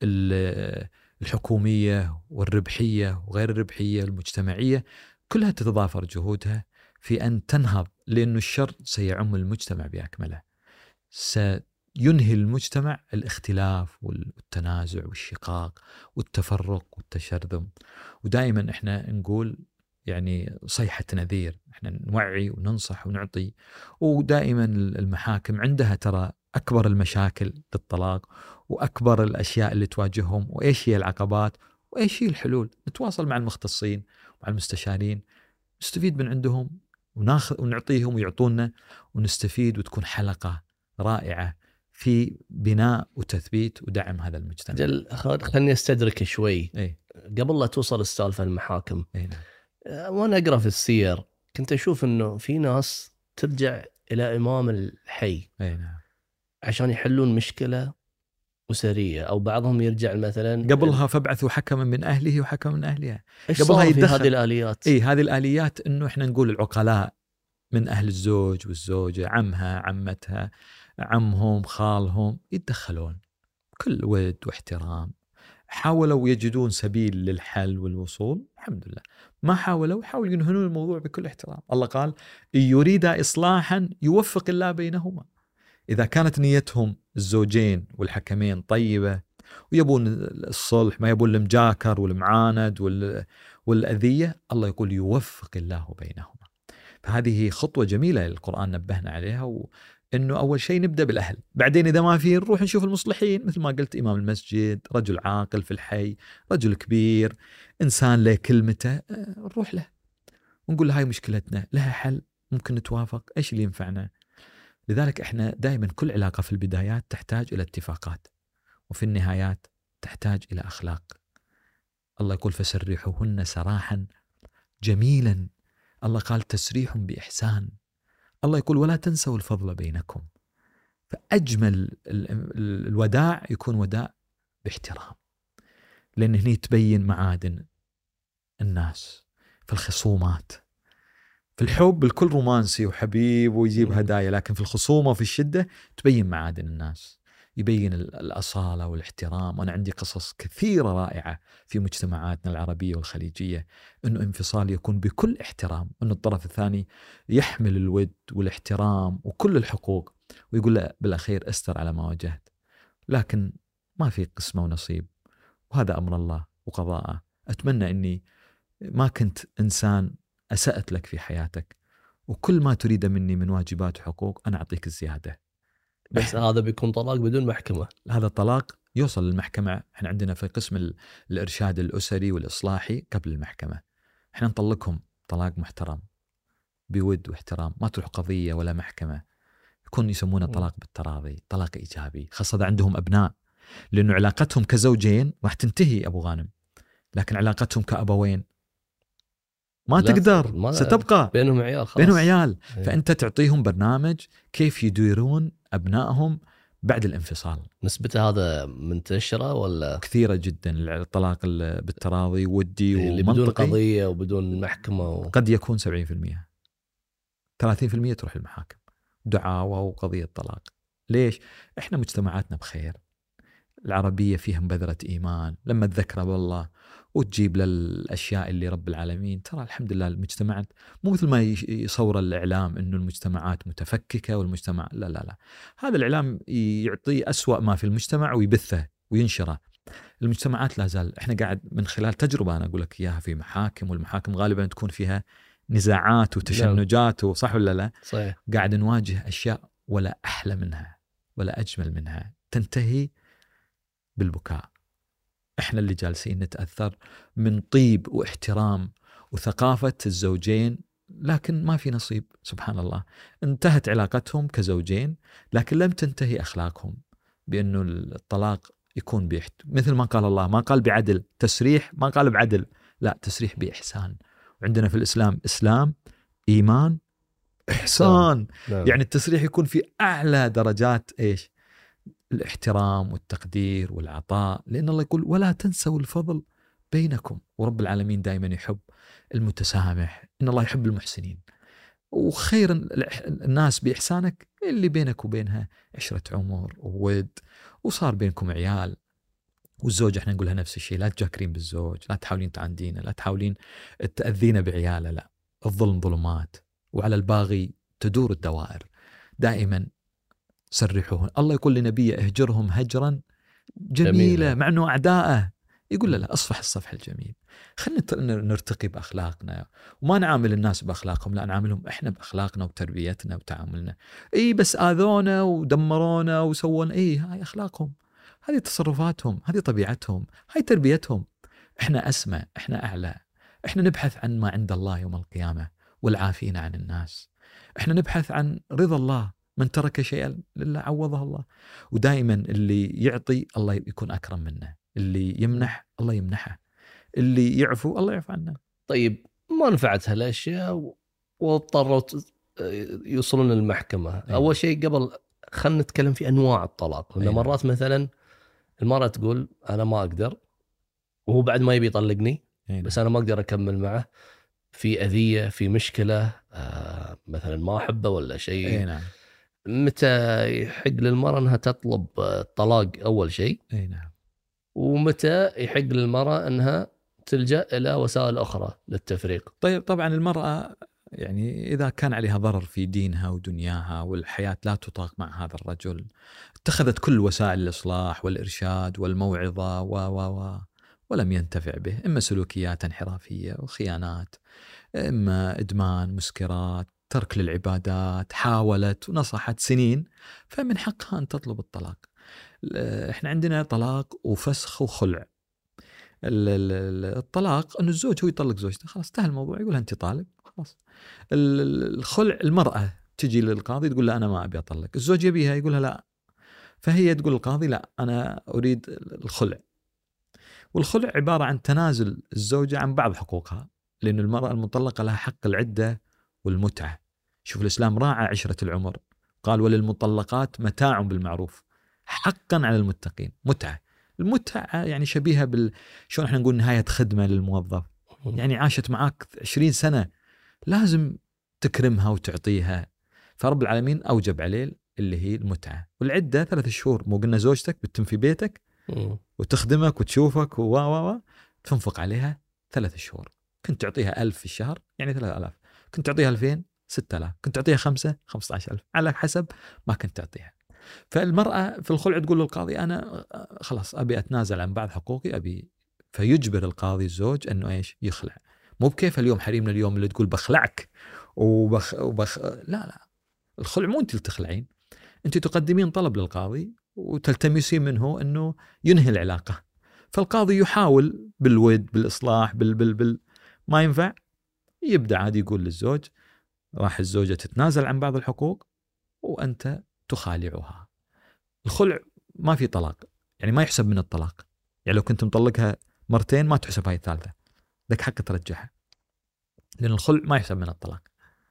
الحكومية والربحية وغير الربحية المجتمعية كلها تتضافر جهودها في أن تنهض، لأن الشر سيعم المجتمع بأكمله. سينهي المجتمع الاختلاف والتنازع والشقاق والتفرق والتشرذم. ودائما احنا نقول يعني صيحة نذير، احنا نوعي وننصح ونعطي. ودائما المحاكم عندها ترى أكبر المشاكل للطلاق وأكبر الأشياء اللي تواجههم، وإيش هي العقبات وإيش هي الحلول. نتواصل مع المختصين ومع المستشارين، نستفيد من عندهم وناخذ ونعطيهم ويعطونا ونستفيد، وتكون حلقة رائعة في بناء وتثبيت ودعم هذا المجتمع. جل خلني استدرك شوي. ايه؟ قبل لا توصل السالفة المحاكم، ايه نعم. وانا اقرا في السير كنت اشوف انه في ناس ترجع الى امام الحي ايه نعم. عشان يحلون مشكلة أسرية، او بعضهم يرجع مثلا قبلها فابعثوا حكما من اهله وحكما من اهلها. قبلها يدخل هذه الآليات. ايه هذه الآليات، انه احنا نقول العقلاء من اهل الزوج والزوجة، عمها عمتها عمهم خالهم، يتدخلون كل ود واحترام. حاولوا يجدون سبيل للحل والوصول، الحمد لله. ما حاولوا حاولوا ينهون الموضوع بكل احترام. الله قال إن يريد إصلاحا يوفق الله بينهما. إذا كانت نيتهم الزوجين والحكمين طيبة ويبون الصلح، ما يبون المجاكر والمعاند والأذية، الله يقول يوفق الله بينهما. فهذه خطوة جميلة القرآن نبهنا عليها، و إنه أول شيء نبدأ بالأهل، بعدين إذا ما في نروح نشوف المصلحين، مثل ما قلت إمام المسجد، رجل عاقل في الحي، رجل كبير، إنسان له كلمته، نروح له ونقول له هاي مشكلتنا، لها حل، ممكن نتوافق، إيش اللي ينفعنا. لذلك إحنا دائما كل علاقة في البدايات تحتاج إلى اتفاقات، وفي النهايات تحتاج إلى أخلاق. الله يقول فسرحوهن سراحا جميلا. الله قال تسريح بإحسان. الله يقول ولا تنسوا الفضل بينكم. فأجمل الوداع يكون وداع باحترام، لأن هني تبين معادن الناس. في الخصومات، في الحب الكل رومانسي وحبيب ويجيب هدايا، لكن في الخصومة وفي الشدة تبين معادن الناس، يبين الأصالة والاحترام. وأنا عندي قصص كثيرة رائعة في مجتمعاتنا العربية والخليجية، أنه انفصال يكون بكل احترام، أنه الطرف الثاني يحمل الود والاحترام وكل الحقوق، ويقول له بالأخير أستر على ما واجهت. لكن ما في قسمة ونصيب، وهذا أمر الله وقضاءه. أتمنى أني ما كنت إنسان أسأت لك في حياتك، وكل ما تريد مني من واجبات وحقوق أنا أعطيك الزيادة. بس هذا بيكون طلاق بدون محكمة. هذا الطلاق يوصل للمحكمة. احنا عندنا في قسم الإرشاد الأسري والإصلاحي قبل المحكمة، احنا نطلقهم طلاق محترم بود واحترام، ما تروح قضية ولا محكمة، يكون يسمونه طلاق بالتراضي، طلاق إيجابي، خاصة إذا عندهم أبناء، لأنه علاقتهم كزوجين راح تنتهي أبو غانم، لكن علاقتهم كأبوين ما تقدر، ما ستبقى بينهم عيال خلاص. بينهم عيال هي. فأنت تعطيهم برنامج كيف يديرون أبنائهم بعد الانفصال. نسبته هذا منتشرة ولا؟ كثيرة جدا. الطلاق بالتراضي ودي اللي بدون قضية وبدون محكمة و... قد يكون سبعين بالمئة، ثلاثين بالمئة تروح المحاكم دعاوى وقضية طلاق. ليش؟ إحنا مجتمعاتنا بخير، العربية فيها مبذرة إيمان، لما تذكر بالله وتجيب للأشياء اللي رب العالمين، ترى الحمد لله المجتمعات مو مثل ما يصور الإعلام إنه المجتمعات متفككة والمجتمع، لا لا لا، هذا الإعلام يعطي أسوأ ما في المجتمع ويبثه وينشره. المجتمعات لا زال، إحنا قاعد من خلال تجربة أنا أقول لك إياها في محاكم، والمحاكم غالبا تكون فيها نزاعات وتشنجات، وصح ولا لا؟ صحيح. قاعد نواجه أشياء ولا أحلى منها ولا أجمل منها، تنتهي بالبكاء. إحنا اللي جالسين نتأثر من طيب واحترام وثقافة الزوجين، لكن ما في نصيب. سبحان الله، انتهت علاقتهم كزوجين، لكن لم تنتهي أخلاقهم، بأنه الطلاق يكون بيحت مثل ما قال الله، ما قال بعدل، تسريح ما قال بعدل، لا، تسريح بإحسان. وعندنا في الإسلام إسلام، إيمان، إحسان. نعم. يعني التسريح يكون في أعلى درجات إيش؟ الاحترام والتقدير والعطاء، لأن الله يقول ولا تنسوا الفضل بينكم، ورب العالمين دائما يحب المتسامح، إن الله يحب المحسنين، وخير الناس بإحسانك اللي بينك وبينها عشرة عمر وود، وصار بينكم عيال. والزوج احنا نقولها نفس الشيء، لا تجاكرين بالزوج، لا تحاولين تعندينه، لا تحاولين تأذينه بعياله، لا، الظلم ظلمات، وعلى الباغي تدور الدوائر. دائما سرحوهن. الله يقول لنبيه اهجرهم هجرا جميلة، مع أنه أعداءه يقول له لا، أصفح الصفح الجميل، خلينا نرتقي بأخلاقنا وما نعامل الناس بأخلاقهم، لا نعاملهم إحنا بأخلاقنا وتربيتنا وتعاملنا. إيه بس آذونا ودمرونا وسوون، إيه هاي أخلاقهم، هذه تصرفاتهم، هذه طبيعتهم، هاي تربيتهم. إحنا أسمى، إحنا أعلى، إحنا نبحث عن ما عند الله يوم القيامة والعافين عن الناس. إحنا نبحث عن رضا الله، من ترك شيئا لله عوضه الله. ودائما اللي يعطي الله يكون أكرم منه، اللي يمنح الله يمنحه، اللي يعفو الله يعفو عنه. طيب ما نفعت هالأشياء واضطروا يوصلون للمحكمة. أيوة. أول شيء قبل خلنا نتكلم في أنواع الطلاق. أيوة. مرات مثلا المرأة تقول أنا ما أقدر، وهو بعد ما يبي يطلقني. أيوة. بس أنا ما أقدر أكمل معه، في أذية، في مشكلة، آه مثلا ما أحبه ولا شيء. أيوة. نعم. متى يحق للمرأة أنها تطلب الطلاق أول شيء؟ أي نعم. ومتى يحق للمرأة أنها تلجأ إلى وسائل أخرى للتفريق؟ طيب طبعا المرأة يعني إذا كان عليها ضرر في دينها ودنياها والحياة لا تطاق مع هذا الرجل، اتخذت كل وسائل الإصلاح والإرشاد والموعظة و و و ولم ينتفع به، إما سلوكيات انحرافية وخيانات، إما إدمان مسكرات، ترك للعبادات، حاولت ونصحت سنين، فمن حقها أن تطلب الطلاق. إحنا عندنا طلاق وفسخ وخلع. الطلاق أن الزوج هو يطلق زوجته، خلاص انتهى الموضوع، يقول أنت طالق خلاص. الخلع المرأة تجي للقاضي تقول له أنا ما أبي أطلق، الزوج يبيها يقولها لا، فهي تقول للقاضي لا أنا أريد الخلع. والخلع عبارة عن تنازل الزوجة عن بعض حقوقها، لأن المرأة المطلقة لها حق العدة والمتعة. شوف الإسلام راعى عشرة العمر، قال وللمطلقات متاع بالمعروف حقا على المتقين. متعة، المتعة يعني شبيهة بال شلون احنا نقول نهاية خدمة للموظف، يعني عاشت معاك عشرين سنة، لازم تكرمها وتعطيها. فرب العالمين أوجب عليه اللي هي المتعة. والعدة ثلاث شهور، مو قلنا زوجتك بتتم في بيتك وتخدمك وتشوفك و و تنفق عليها ثلاث شهور، كنت تعطيها ألف في الشهر يعني ثلاثة آلاف، كنت تعطيها ألفين ستة آلاف، كنت تعطيها خمسة خمسة عشر ألف، على حسب ما كنت تعطيها. فالمرأة في الخلع تقول للقاضي أنا خلاص أبي أتنازل عن بعض حقوقي أبي، فيجبر القاضي الزوج أنه إيش يخلع. مو بكيف اليوم حريمنا اليوم اللي تقول بخلعك وبخ, وبخ... لا لا، الخلع مو أنت اللي تخلعين، أنت تقدمين طلب للقاضي وتلتمسين منه أنه ينهي العلاقة، فالقاضي يحاول بالود بالإصلاح بال بال بال ما ينفع، يبدأ عادي يقول للزوج راح الزوجة تتنازل عن بعض الحقوق وأنت تخالعها. الخلع ما في طلاق، يعني ما يحسب من الطلاق، يعني لو كنت مطلقها مرتين ما تحسب هاي الثالثة، لك حق ترجعها، لأن الخلع ما يحسب من الطلاق.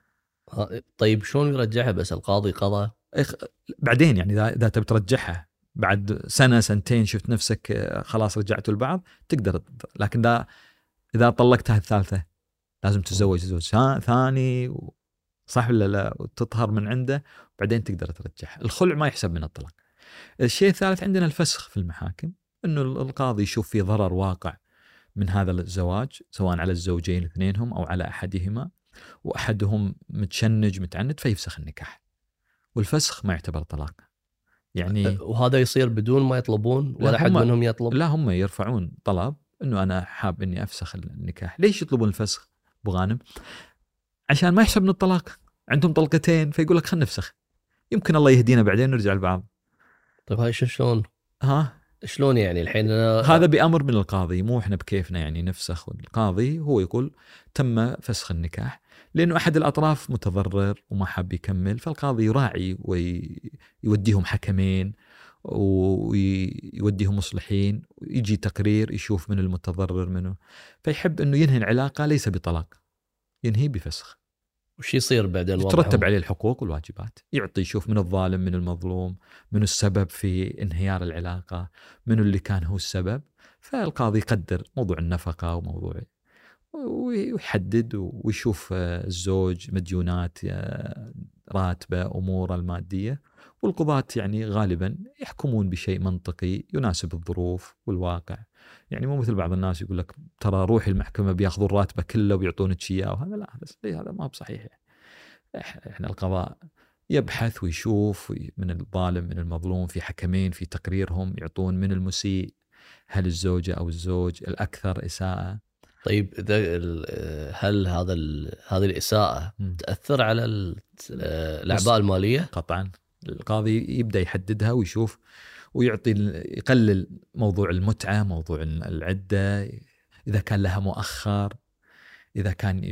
طيب شلون يرجعها؟ بس القاضي قضى بعدين، يعني إذا إذا تبي ترجعها بعد سنة سنتين شفت نفسك خلاص رجعتوا لبعض تقدر، لكن دا إذا طلقتها الثالثة لازم تتزوج زوج ثاني صح ولا لا، وتطهر من عنده وبعدين تقدر ترجعها. الخلع ما يحسب من الطلاق. الشيء الثالث عندنا الفسخ في المحاكم، إنه القاضي يشوف في ضرر واقع من هذا الزواج سواء على الزوجين اثنينهم أو على أحدهما، وأحدهم متشنج متعند فيفسخ النكاح، والفسخ ما يعتبر طلاق. يعني وهذا يصير بدون ما يطلبون ولا حد منهم يطلب؟ لا، هم يرفعون طلب إنه أنا حاب إني أفسخ النكاح. ليش يطلبون الفسخ أبو غانم؟ عشان ما يحسب من الطلاق، عندهم طلقتين فيقول لك خلنا نفسخ، يمكن الله يهدينا بعدين نرجع لبعض. طيب هاي شلون؟ ها شلون يعني الحين أنا... هذا بأمر من القاضي، مو إحنا بكيفنا يعني نفسخ. القاضي هو يقول تم فسخ النكاح لأنه أحد الأطراف متضرر وما حاب يكمل، فالقاضي يراعي ويوديهم حكمين ويوديهم مصلحين، ويجي تقرير يشوف من المتضرر منه، فيحب أنه ينهي العلاقة ليس بطلاق، ينهي بفسخ. وش يصير بعدين؟ يترتب عليه الحقوق والواجبات، يعطي يشوف من الظالم من المظلوم، من السبب في انهيار العلاقة، من اللي كان هو السبب. فالقاضي يقدر موضوع النفقة وموضوع، ويحدد ويشوف الزوج مديونات راتبة أموره المادية، والقضاة يعني غالبا يحكمون بشيء منطقي يناسب الظروف والواقع. يعني مو مثل بعض الناس يقول لك ترى روح المحكمة بياخذون راتبه كله ويعطونك إياه، وهذا لا، هذا هذا ما بصحيح. إحنا القضاء يبحث ويشوف من الظالم من المظلوم، في حكمين في تقريرهم يعطون من المسيء، هل الزوجة أو الزوج الأكثر إساءة. طيب إذا هل هذا هذه الإساءة م. تأثر على الأعباء المالية؟ قطعا القاضي يبدأ يحددها ويشوف ويعطي يقلل موضوع المتعة، موضوع العدة، إذا كان لها مؤخر، إذا كان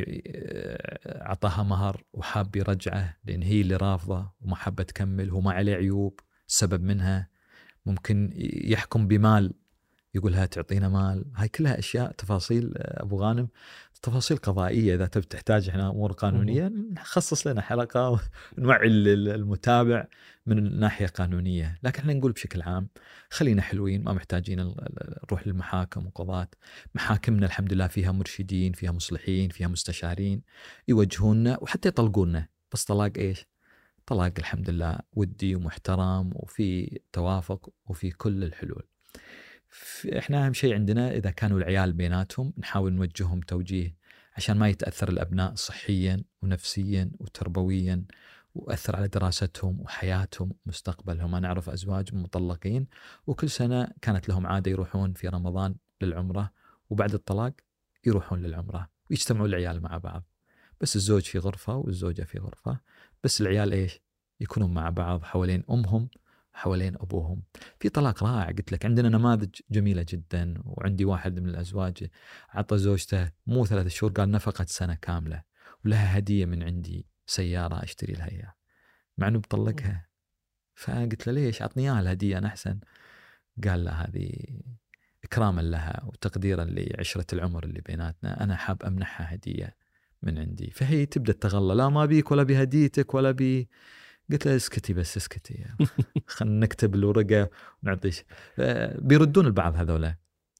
أعطاها مهر وحاب يرجعه لأن هي اللي رافضة وما حابة تكمل، هو ما عليه عيوب السبب منها، ممكن يحكم بمال يقولها تعطينا مال. هاي كلها أشياء تفاصيل أبو غانم، تفاصيل قضائية. إذا تبي تحتاج إحنا أمور قانونية نخصص لنا حلقة ونوعي المتابع من الناحية قانونية، لكن إحنا نقول بشكل عام خلينا حلوين، ما محتاجين نروح للمحاكم وقضاة. محاكمنا الحمد لله فيها مرشدين، فيها مصلحين، فيها مستشارين يوجهوننا وحتى يطلقوننا. بس طلاق إيش؟ طلاق الحمد لله ودي ومحترم وفي توافق وفي كل الحلول. إحنا أهم شيء عندنا إذا كانوا العيال بيناتهم نحاول نوجههم توجيه عشان ما يتأثر الأبناء صحيا ونفسيا وتربويا، وأثر على دراستهم وحياتهم ومستقبلهم. أنا أعرف أزواج مطلقين وكل سنة كانت لهم عادة يروحون في رمضان للعمرة، وبعد الطلاق يروحون للعمرة ويجتمعوا العيال مع بعض، بس الزوج في غرفة والزوجة في غرفة، بس العيال إيش يكونون مع بعض حوالين أمهم حوالين أبوهم. في طلاق رائع، قلت لك عندنا نماذج جميلة جدا. وعندي واحد من الأزواج عطى زوجته مو ثلاثة شهور، قال نفقة سنة كاملة ولها هدية من عندي سيارة أشتري لها إياها مع أنه بطلقها. فقلت له ليش؟ عطني إياها الهدية أنا أحسن. قال لا، هذه إكراما لها وتقديرا لعشرة العمر اللي بيناتنا، أنا حاب أمنحها هدية من عندي. فهي تبدأ تغلى، لا ما بيك ولا بهديتك ولا بي. قلت له اسكتي بس اسكتي خلنا نكتب الورقة ونعطيش. بيردون البعض هذولا،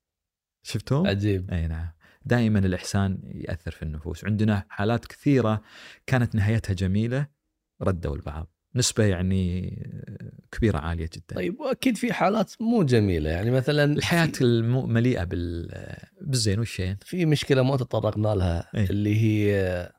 شفتهم؟ عجيب. أي نعم، دائما الإحسان يأثر في النفوس. عندنا حالات كثيرة كانت نهايتها جميلة ردوا البعض، نسبة يعني كبيرة عالية جدا. طيب وأكيد في حالات مو جميلة، يعني مثلا الحياة المليئة بالزين والشين. في مشكلة ما تطرقنا لها أي. اللي هي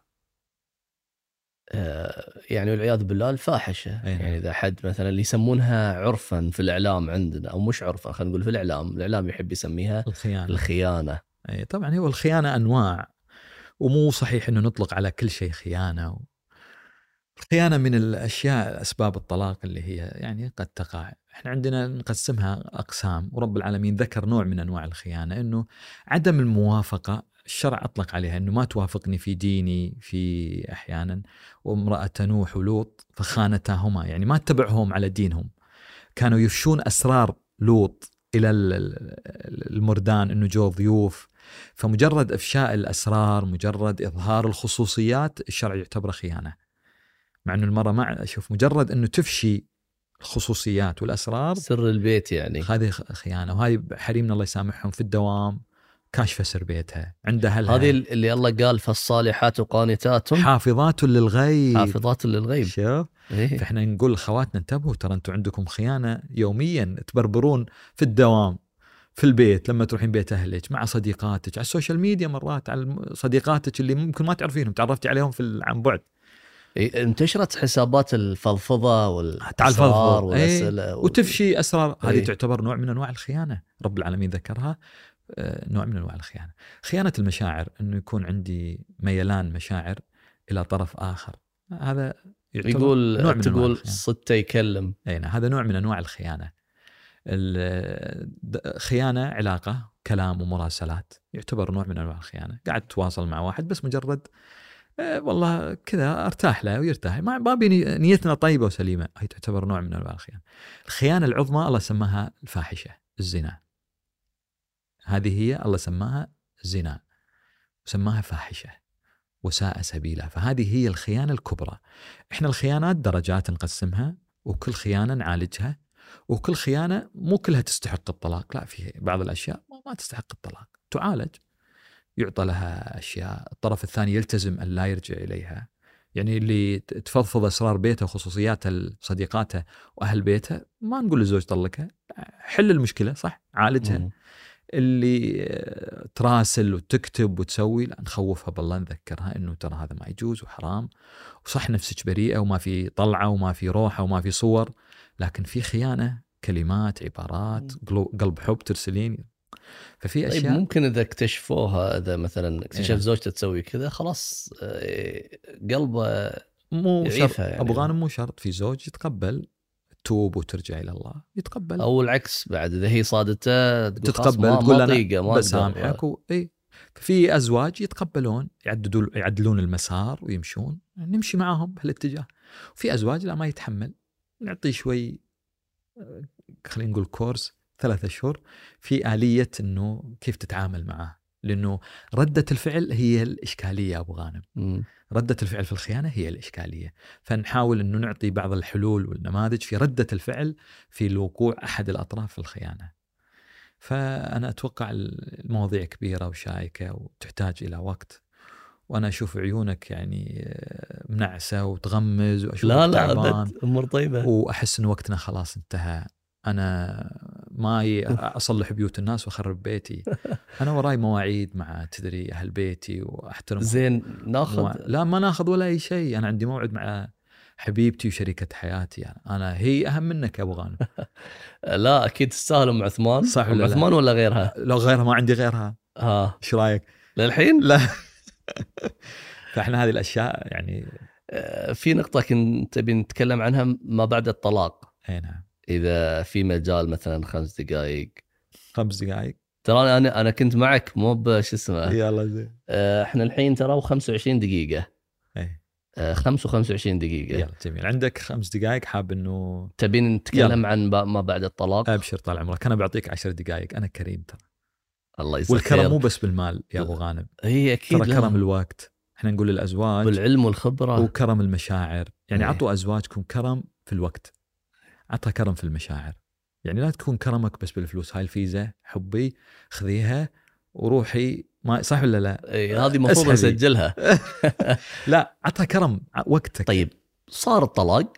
يعني والعياذ بالله الفاحشة. أيه. يعني إذا حد مثلا اللي يسمونها عرفا في الإعلام عندنا، أو مش عرفا خلينا نقول في الإعلام، الإعلام يحب يسميها الخيانة. الخيانة. أي طبعا هو الخيانة أنواع، ومو صحيح إنه نطلق على كل شيء خيانة و... الخيانة من الأشياء أسباب الطلاق اللي هي يعني قد تقع. إحنا عندنا نقسمها أقسام، ورب العالمين ذكر نوع من أنواع الخيانة إنه عدم الموافقة. الشرع أطلق عليها إنه ما توافقني في ديني في أحيانا، وامرأة نوح ولوط فخانتاهما، يعني ما اتبعهم على دينهم، كانوا يفشون أسرار لوط إلى المردان إنه جو ضيوف. فمجرد إفشاء الأسرار، مجرد إظهار الخصوصيات، الشرع يعتبر خيانة. مع أنه المرأة مع أشوف مجرد أنه تفشي الخصوصيات والأسرار، سر البيت، يعني هذه خيانة. وهذه حريمنا الله يسامحهم في الدوام كاشفة سر بيتها عند أهلها. هذه اللي الله قال فالصالحات قانتات حافظات للغيب، حافظات للغيب. شوف إيه؟ فإحنا نقول لخواتنا انتبهوا، ترى أنتم عندكم خيانة يوميا، تبربرون في الدوام، في البيت، لما تروحين بيت أهلك، مع صديقاتك، على السوشيال ميديا، مرات على صديقاتك اللي ممكن ما تعرفينهم، تعرفتي عليهم في عن بعد. انتشرت حسابات الفضفضة الفضفض والأسرار والأسئلة ايه. وتفشي أسرار، هذه ايه. تعتبر نوع من أنواع الخيانة، رب العالمين ذكرها نوع من أنواع الخيانة. خيانة المشاعر، أنه يكون عندي ميلان مشاعر إلى طرف آخر، هذا يقول نوع من تقول صدته يكلم. ايه، هذا نوع من أنواع الخيانة. الخيانة علاقة كلام ومراسلات، يعتبر نوع من أنواع الخيانة. قاعد تواصل مع واحد بس مجرد أه والله كذا ارتاح له ويرتاح، ما بابي نيتنا طيبة وسليمة، هي تعتبر نوع من أنواع الخيانة. الخيانة العظمى الله سماها الفاحشة، الزنا. هذه هي الله سماها زنا وسماها فاحشة وساء سبيلا، فهذه هي الخيانة الكبرى. احنا الخيانات درجات نقسمها، وكل خيانة نعالجها، وكل خيانة مو كلها تستحق الطلاق، لا، في بعض الأشياء ما تستحق الطلاق، تعالج، يعطى لها أشياء، الطرف الثاني يلتزم أن لا يرجع إليها. يعني اللي تفضفض أسرار بيته وخصوصيات صديقاته وأهل بيته، ما نقول للزوج طلقها، حل المشكلة صح، عالجها. م. اللي تراسل وتكتب وتسوي، لا، نخوفها بالله، نذكرها إنه ترى هذا ما يجوز وحرام، وصح نفسك بريئة وما في طلعة وما في روحة وما في صور، لكن في خيانة، كلمات، عبارات، قلب حب ترسلين. ففي أشياء طيب ممكن إذا اكتشفوها، إذا مثلا اكتشف إيه. زوجته تسوي كذا، خلاص قلبه مو شرط يعني. أبو غانم، مو شرط في زوج يتقبل توب وترجع إلى الله، يتقبل، أو العكس بعد، إذا هي صادته تتقبل، ما تقول أنا ما بسامحك و... إيه. في أزواج يتقبلون، يعدلون يعدلون المسار ويمشون، نمشي معهم بهالاتجاه. وفي أزواج لا، ما يتحمل، نعطيه شوي، خلينا نقول كورس ثلاثة أشهر في آلية إنه كيف تتعامل معه، لأنه ردة الفعل هي الإشكالية يا أبو غانم. م. ردة الفعل في الخيانة هي الإشكالية، فنحاول إنه نعطي بعض الحلول والنماذج في ردة الفعل في الوقوع أحد الأطراف في الخيانة. فأنا أتوقع المواضيع كبيرة وشائكة وتحتاج إلى وقت، وأنا أشوف عيونك يعني منعسة وتغمز، وأشوفك لا تعبان، لا أمور طيبة، وأحس إن وقتنا خلاص انتهى. أنا ما أصلح بيوت الناس وأخرب بيتي، أنا وراي مواعيد مع تدري أهل بيتي وأحترم. زين ناخذ مو... لا ما ناخذ ولا أي شيء، أنا عندي موعد مع حبيبتي وشريكة حياتي، يعني أنا هي أهم منك يا أبو غانم. لا أكيد تستاهل أم عثمان. صح أم عثمان ولا غيرها؟ لو غيرها ما عندي غيرها. ها إيش رأيك للحين؟ لا. فإحنا هذه الأشياء يعني في نقطة كنت بنتكلم عنها ما بعد الطلاق. أي نعم. إذا في مجال مثلا خمس دقائق خمس دقائق ترى أنا أنا كنت معك، مو بش اسمه. يلا زين. إحنا الحين ترى خمسة وعشرين دقيقة. إيه. خمس وخمسة وعشرين دقيقة. يلا جميل، عندك خمس دقائق حاب إنه تبين نتكلم عن ما بعد الطلاق؟ أبشر طال عمرك، أنا بعطيك عشر دقائق، أنا كريم ترى. الله يسخير. والكرم مو بس بالمال يا أبو غانم، هي أكيد ترى كرم الوقت، إحنا نقول للأزواج بالعلم والخبرة، وكرم المشاعر، يعني هي. عطوا أزواجكم كرم في الوقت، عطها كرم في المشاعر، يعني لا تكون كرمك بس بالفلوس، هاي الفيزا حبي خذيها وروحي، ما صح ولا لا؟ إيه هذه مفروض نسجلها. لا عطها كرم وقتك. طيب صار الطلاق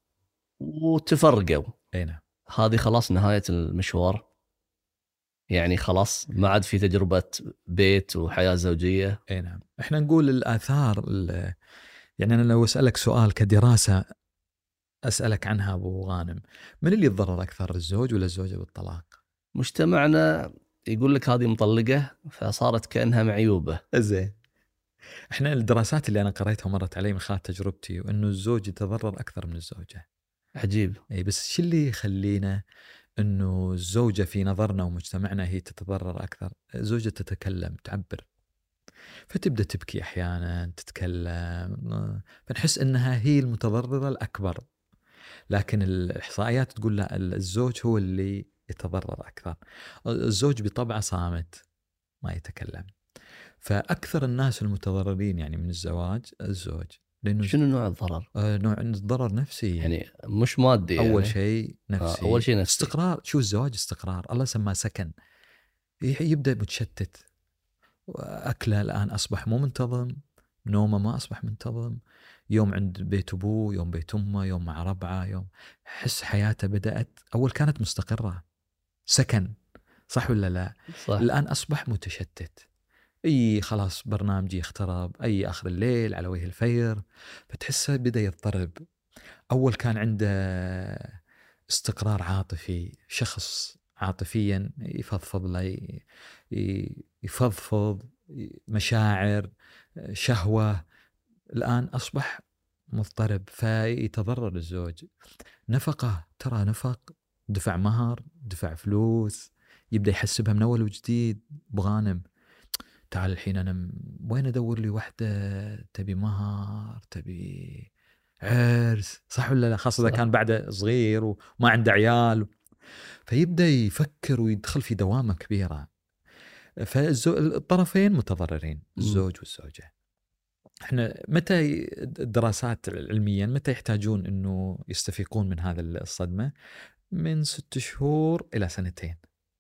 وتفرقوا، اي نعم، هذه خلاص نهاية المشوار، يعني خلاص ما عاد في تجربة بيت وحياة زوجية. اي نعم، احنا نقول الآثار، يعني أنا لو أسألك سؤال كدراسة أسألك عنها أبو غانم، من اللي يتضرر أكثر، الزوج ولا الزوجة بالطلاق؟ مجتمعنا يقول لك هذه مطلقة فصارت كأنها معيوبة. زين، احنا الدراسات اللي انا قريتها ومرت علي من خلال تجربتي وانه الزوج يتضرر اكثر من الزوجه. عجيب. اي بس شو اللي يخلينا انه الزوجه في نظرنا ومجتمعنا هي تتضرر اكثر؟ الزوجه تتكلم تعبر، فتبدا تبكي احيانا، تتكلم، فنحس انها هي المتضرره الاكبر. لكن الاحصائيات تقول لا، الزوج هو اللي يتضرر اكثر. الزوج بطبعه صامت ما يتكلم. فاكثر الناس المتضررين يعني من الزواج الزوج. لانه شنو نوع الضرر؟ آه نوع الضرر نفسي يعني مش مادي اول يعني. شيء نفسي. آه أول شيء نفسي. استقرار. شو الزواج؟ استقرار. الله سماه سكن. يبدا متشتت، اكله الان اصبح مو منتظم، نومه ما اصبح منتظم، يوم عند بيت ابوه، يوم بيت امه، يوم مع ربعه، يوم حس حياته بدات اول كانت مستقره سكن، صح ولا لا؟ صح. الان اصبح متشتت. اي خلاص برنامجي اخترب، اي اخر الليل على وجه الفير، فتحسه بدا يضطرب. اول كان عنده استقرار عاطفي، شخص عاطفيا يفضفض له، يفضفض مشاعر، شهوة. الآن أصبح مضطرب، فيتضرر الزوج. نفقة، ترى نفق، دفع مهر، دفع فلوس، يبدأ يحسبها من أول وجديد بغانم. تعال الحين أنا وين أدور لي واحدة تبي مهر، تبي عرس، صح ولا لا؟ خاصة إذا كان بعده صغير وما عنده عيال، فيبدأ يفكر ويدخل في دوامة كبيرة. فالطرفين متضررين، الزوج والزوجة. احنا متى الدراسات علميا متى يحتاجون انه يستفيقون من هذا الصدمة؟ من ست شهور الى سنتين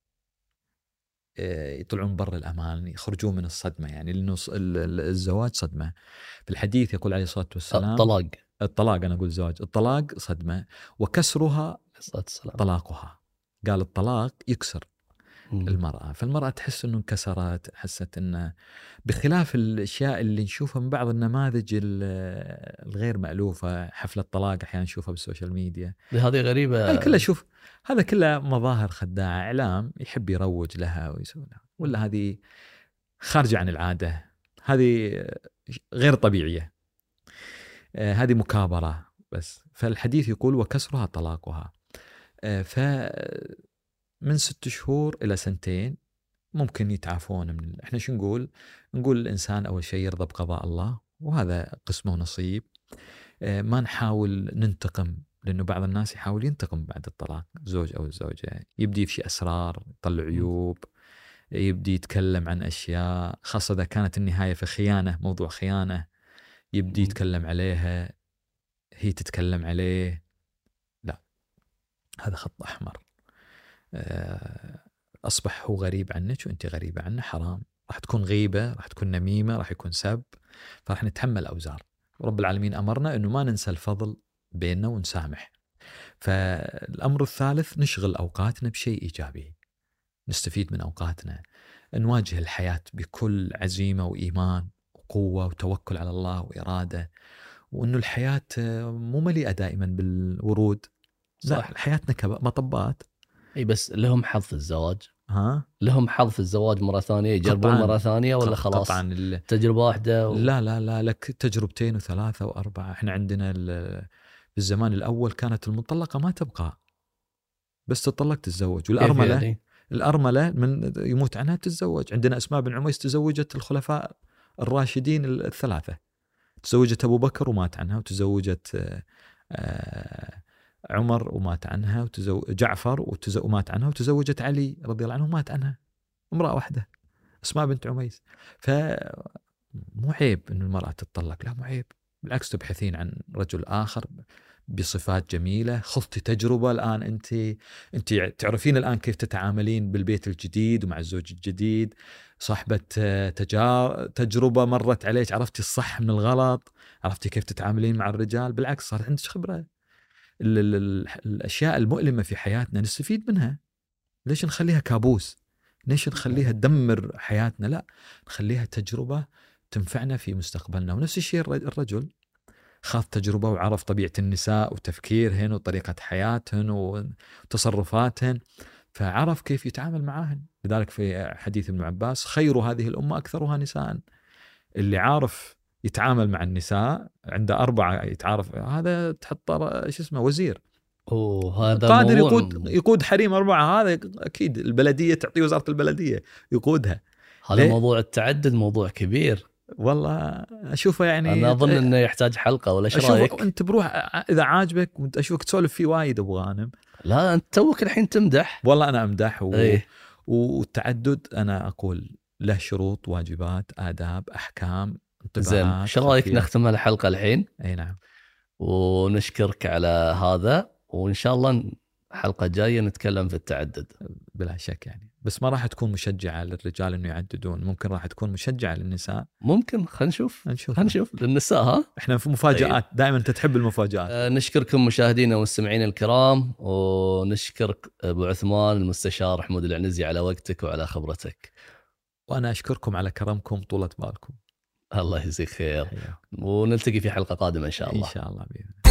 يطلعون بر الأمان، يخرجون من الصدمة. يعني لأنه الزواج صدمة. في الحديث يقول عليه الصلاة والسلام الطلاق الطلاق أنا أقول زواج، الطلاق صدمة وكسرها طلاقها. قال الطلاق يكسر مم. المرأة، فالمرأة تحس أنه انكسرت، حست أنه بخلاف الأشياء اللي نشوفها من بعض النماذج الغير مألوفة، حفلة طلاق أحيانا نشوفها بالسوشيال ميديا. هذه غريبة. هذا كله شوف، هذا كله مظاهر خداعة، إعلام يحب يروج لها ويسوي لها، ولا هذه خارجة عن العادة، هذه غير طبيعية، هذه مكابرة بس. فالحديث يقول وكسرها طلاقها. فمن ست شهور إلى سنتين ممكن يتعافون من. احنا شو نقول؟ نقول الإنسان أول شيء يرضى بقضاء الله، وهذا قسمه نصيب. ما نحاول ننتقم، لأنه بعض الناس يحاول ينتقم بعد الطلاق، زوج أو الزوجة، يبدي يفشي أسرار، يطلع عيوب، يبدي يتكلم عن أشياء، خاصة إذا كانت النهاية في خيانة، موضوع خيانة، يبدي يتكلم عليها، هي تتكلم عليه. لا، هذا خط أحمر. أصبح هو غريب عنك وأنت غريبة عنه، حرام. راح تكون غيبة، راح تكون نميمة، راح يكون سب، فراح نتحمل أوزار. ورب العالمين أمرنا أنه ما ننسى الفضل بيننا ونسامح. فالأمر الثالث نشغل أوقاتنا بشيء إيجابي، نستفيد من أوقاتنا، نواجه الحياة بكل عزيمة وإيمان وقوة وتوكل على الله وإرادة، وأنه الحياة مو مليئة دائما بالورود. صح. لا، حياتنا كمطبات. اي بس لهم حظ في الزواج. ها؟ لهم حظ في الزواج مرة ثانية، يجربون مرة ثانية ولا خلاص قطعاً ال... تجربة واحدة و... لا لا لا لك تجربتين وثلاثة وأربعة. احنا عندنا في الزمان الأول كانت المطلقة ما تبقى، بس تطلق تتزوج. والأرملة يعني؟ الأرملة من يموت عنها تتزوج. عندنا أسماء بن عميس تزوجت الخلفاء الراشدين الثلاثة، تزوجت أبو بكر ومات عنها، وتزوجت عمر ومات عنها، وتزوج جعفر ومات عنها، وتزوجت علي رضي الله عنه ومات عنها. امرأة واحدة أسماء بنت عميس. فمو عيب إن المرأة تتطلق، لا مو عيب، بالعكس تبحثين عن رجل آخر بصفات جميلة. خضتي تجربة الآن، أنت أنت تعرفين الآن كيف تتعاملين بالبيت الجديد ومع الزوج الجديد. صاحبة تجار... تجربة مرت عليك، عرفتي الصح من الغلط، عرفتي كيف تتعاملين مع الرجال. بالعكس صار عندك خبرة. ال... ال... الأشياء المؤلمة في حياتنا نستفيد منها. ليش نخليها كابوس؟ ليش نخليها تدمر حياتنا؟ لا، نخليها تجربة تنفعنا في مستقبلنا. ونفس الشيء الرجل خاض تجربة وعرف طبيعة النساء وتفكيرهن وطريقة حياتهن وتصرفاتهن، فعرف كيف يتعامل معهن. لذلك في حديث ابن عباس خير هذه الأمة أكثرها نساء. اللي عارف يتعامل مع النساء عنده أربعة يتعارف، هذا تحط شو اسمه وزير. اوه هذا قادر موضوع يقود يقود حريم أربعة، هذا أكيد البلدية تعطيه وزارة البلدية يقودها. هذا ليه؟ موضوع التعدد موضوع كبير والله أشوفه يعني انا اظن انه يحتاج حلقه، ولا ايش أشوف رايك؟ أنت بروح إذا عاجبك وأنت أشوفك تسولف فيه وايد أبو غانم. لا انت توك الحين تمدح. والله أنا أمدح و... ايه. والتعدد أنا أقول له شروط، واجبات، آداب، أحكام، زين انطباعات. ايش رايك خلفيات. نختم الحلقه الحين؟ أي نعم. ونشكرك على هذا، وان شاء الله حلقه جايه نتكلم في التعدد. بلا شك يعني، بس ما راح تكون مشجعة للرجال انه يعددون، ممكن راح تكون مشجعة للنساء. ممكن خلينا نشوف نشوف خلينا نشوف للنساء. ها احنا في مفاجآت دائما، انت تحب المفاجآت. آه نشكركم مشاهدينا ومستمعينا الكرام، ونشكرك ابو عثمان المستشار حمود العنزي على وقتك وعلى خبرتك. وانا اشكركم على كرمكم طولة بالكم. الله يجزيك خير، حياكم. ونلتقي في حلقه قادمه ان شاء الله. ان شاء الله بإذن الله.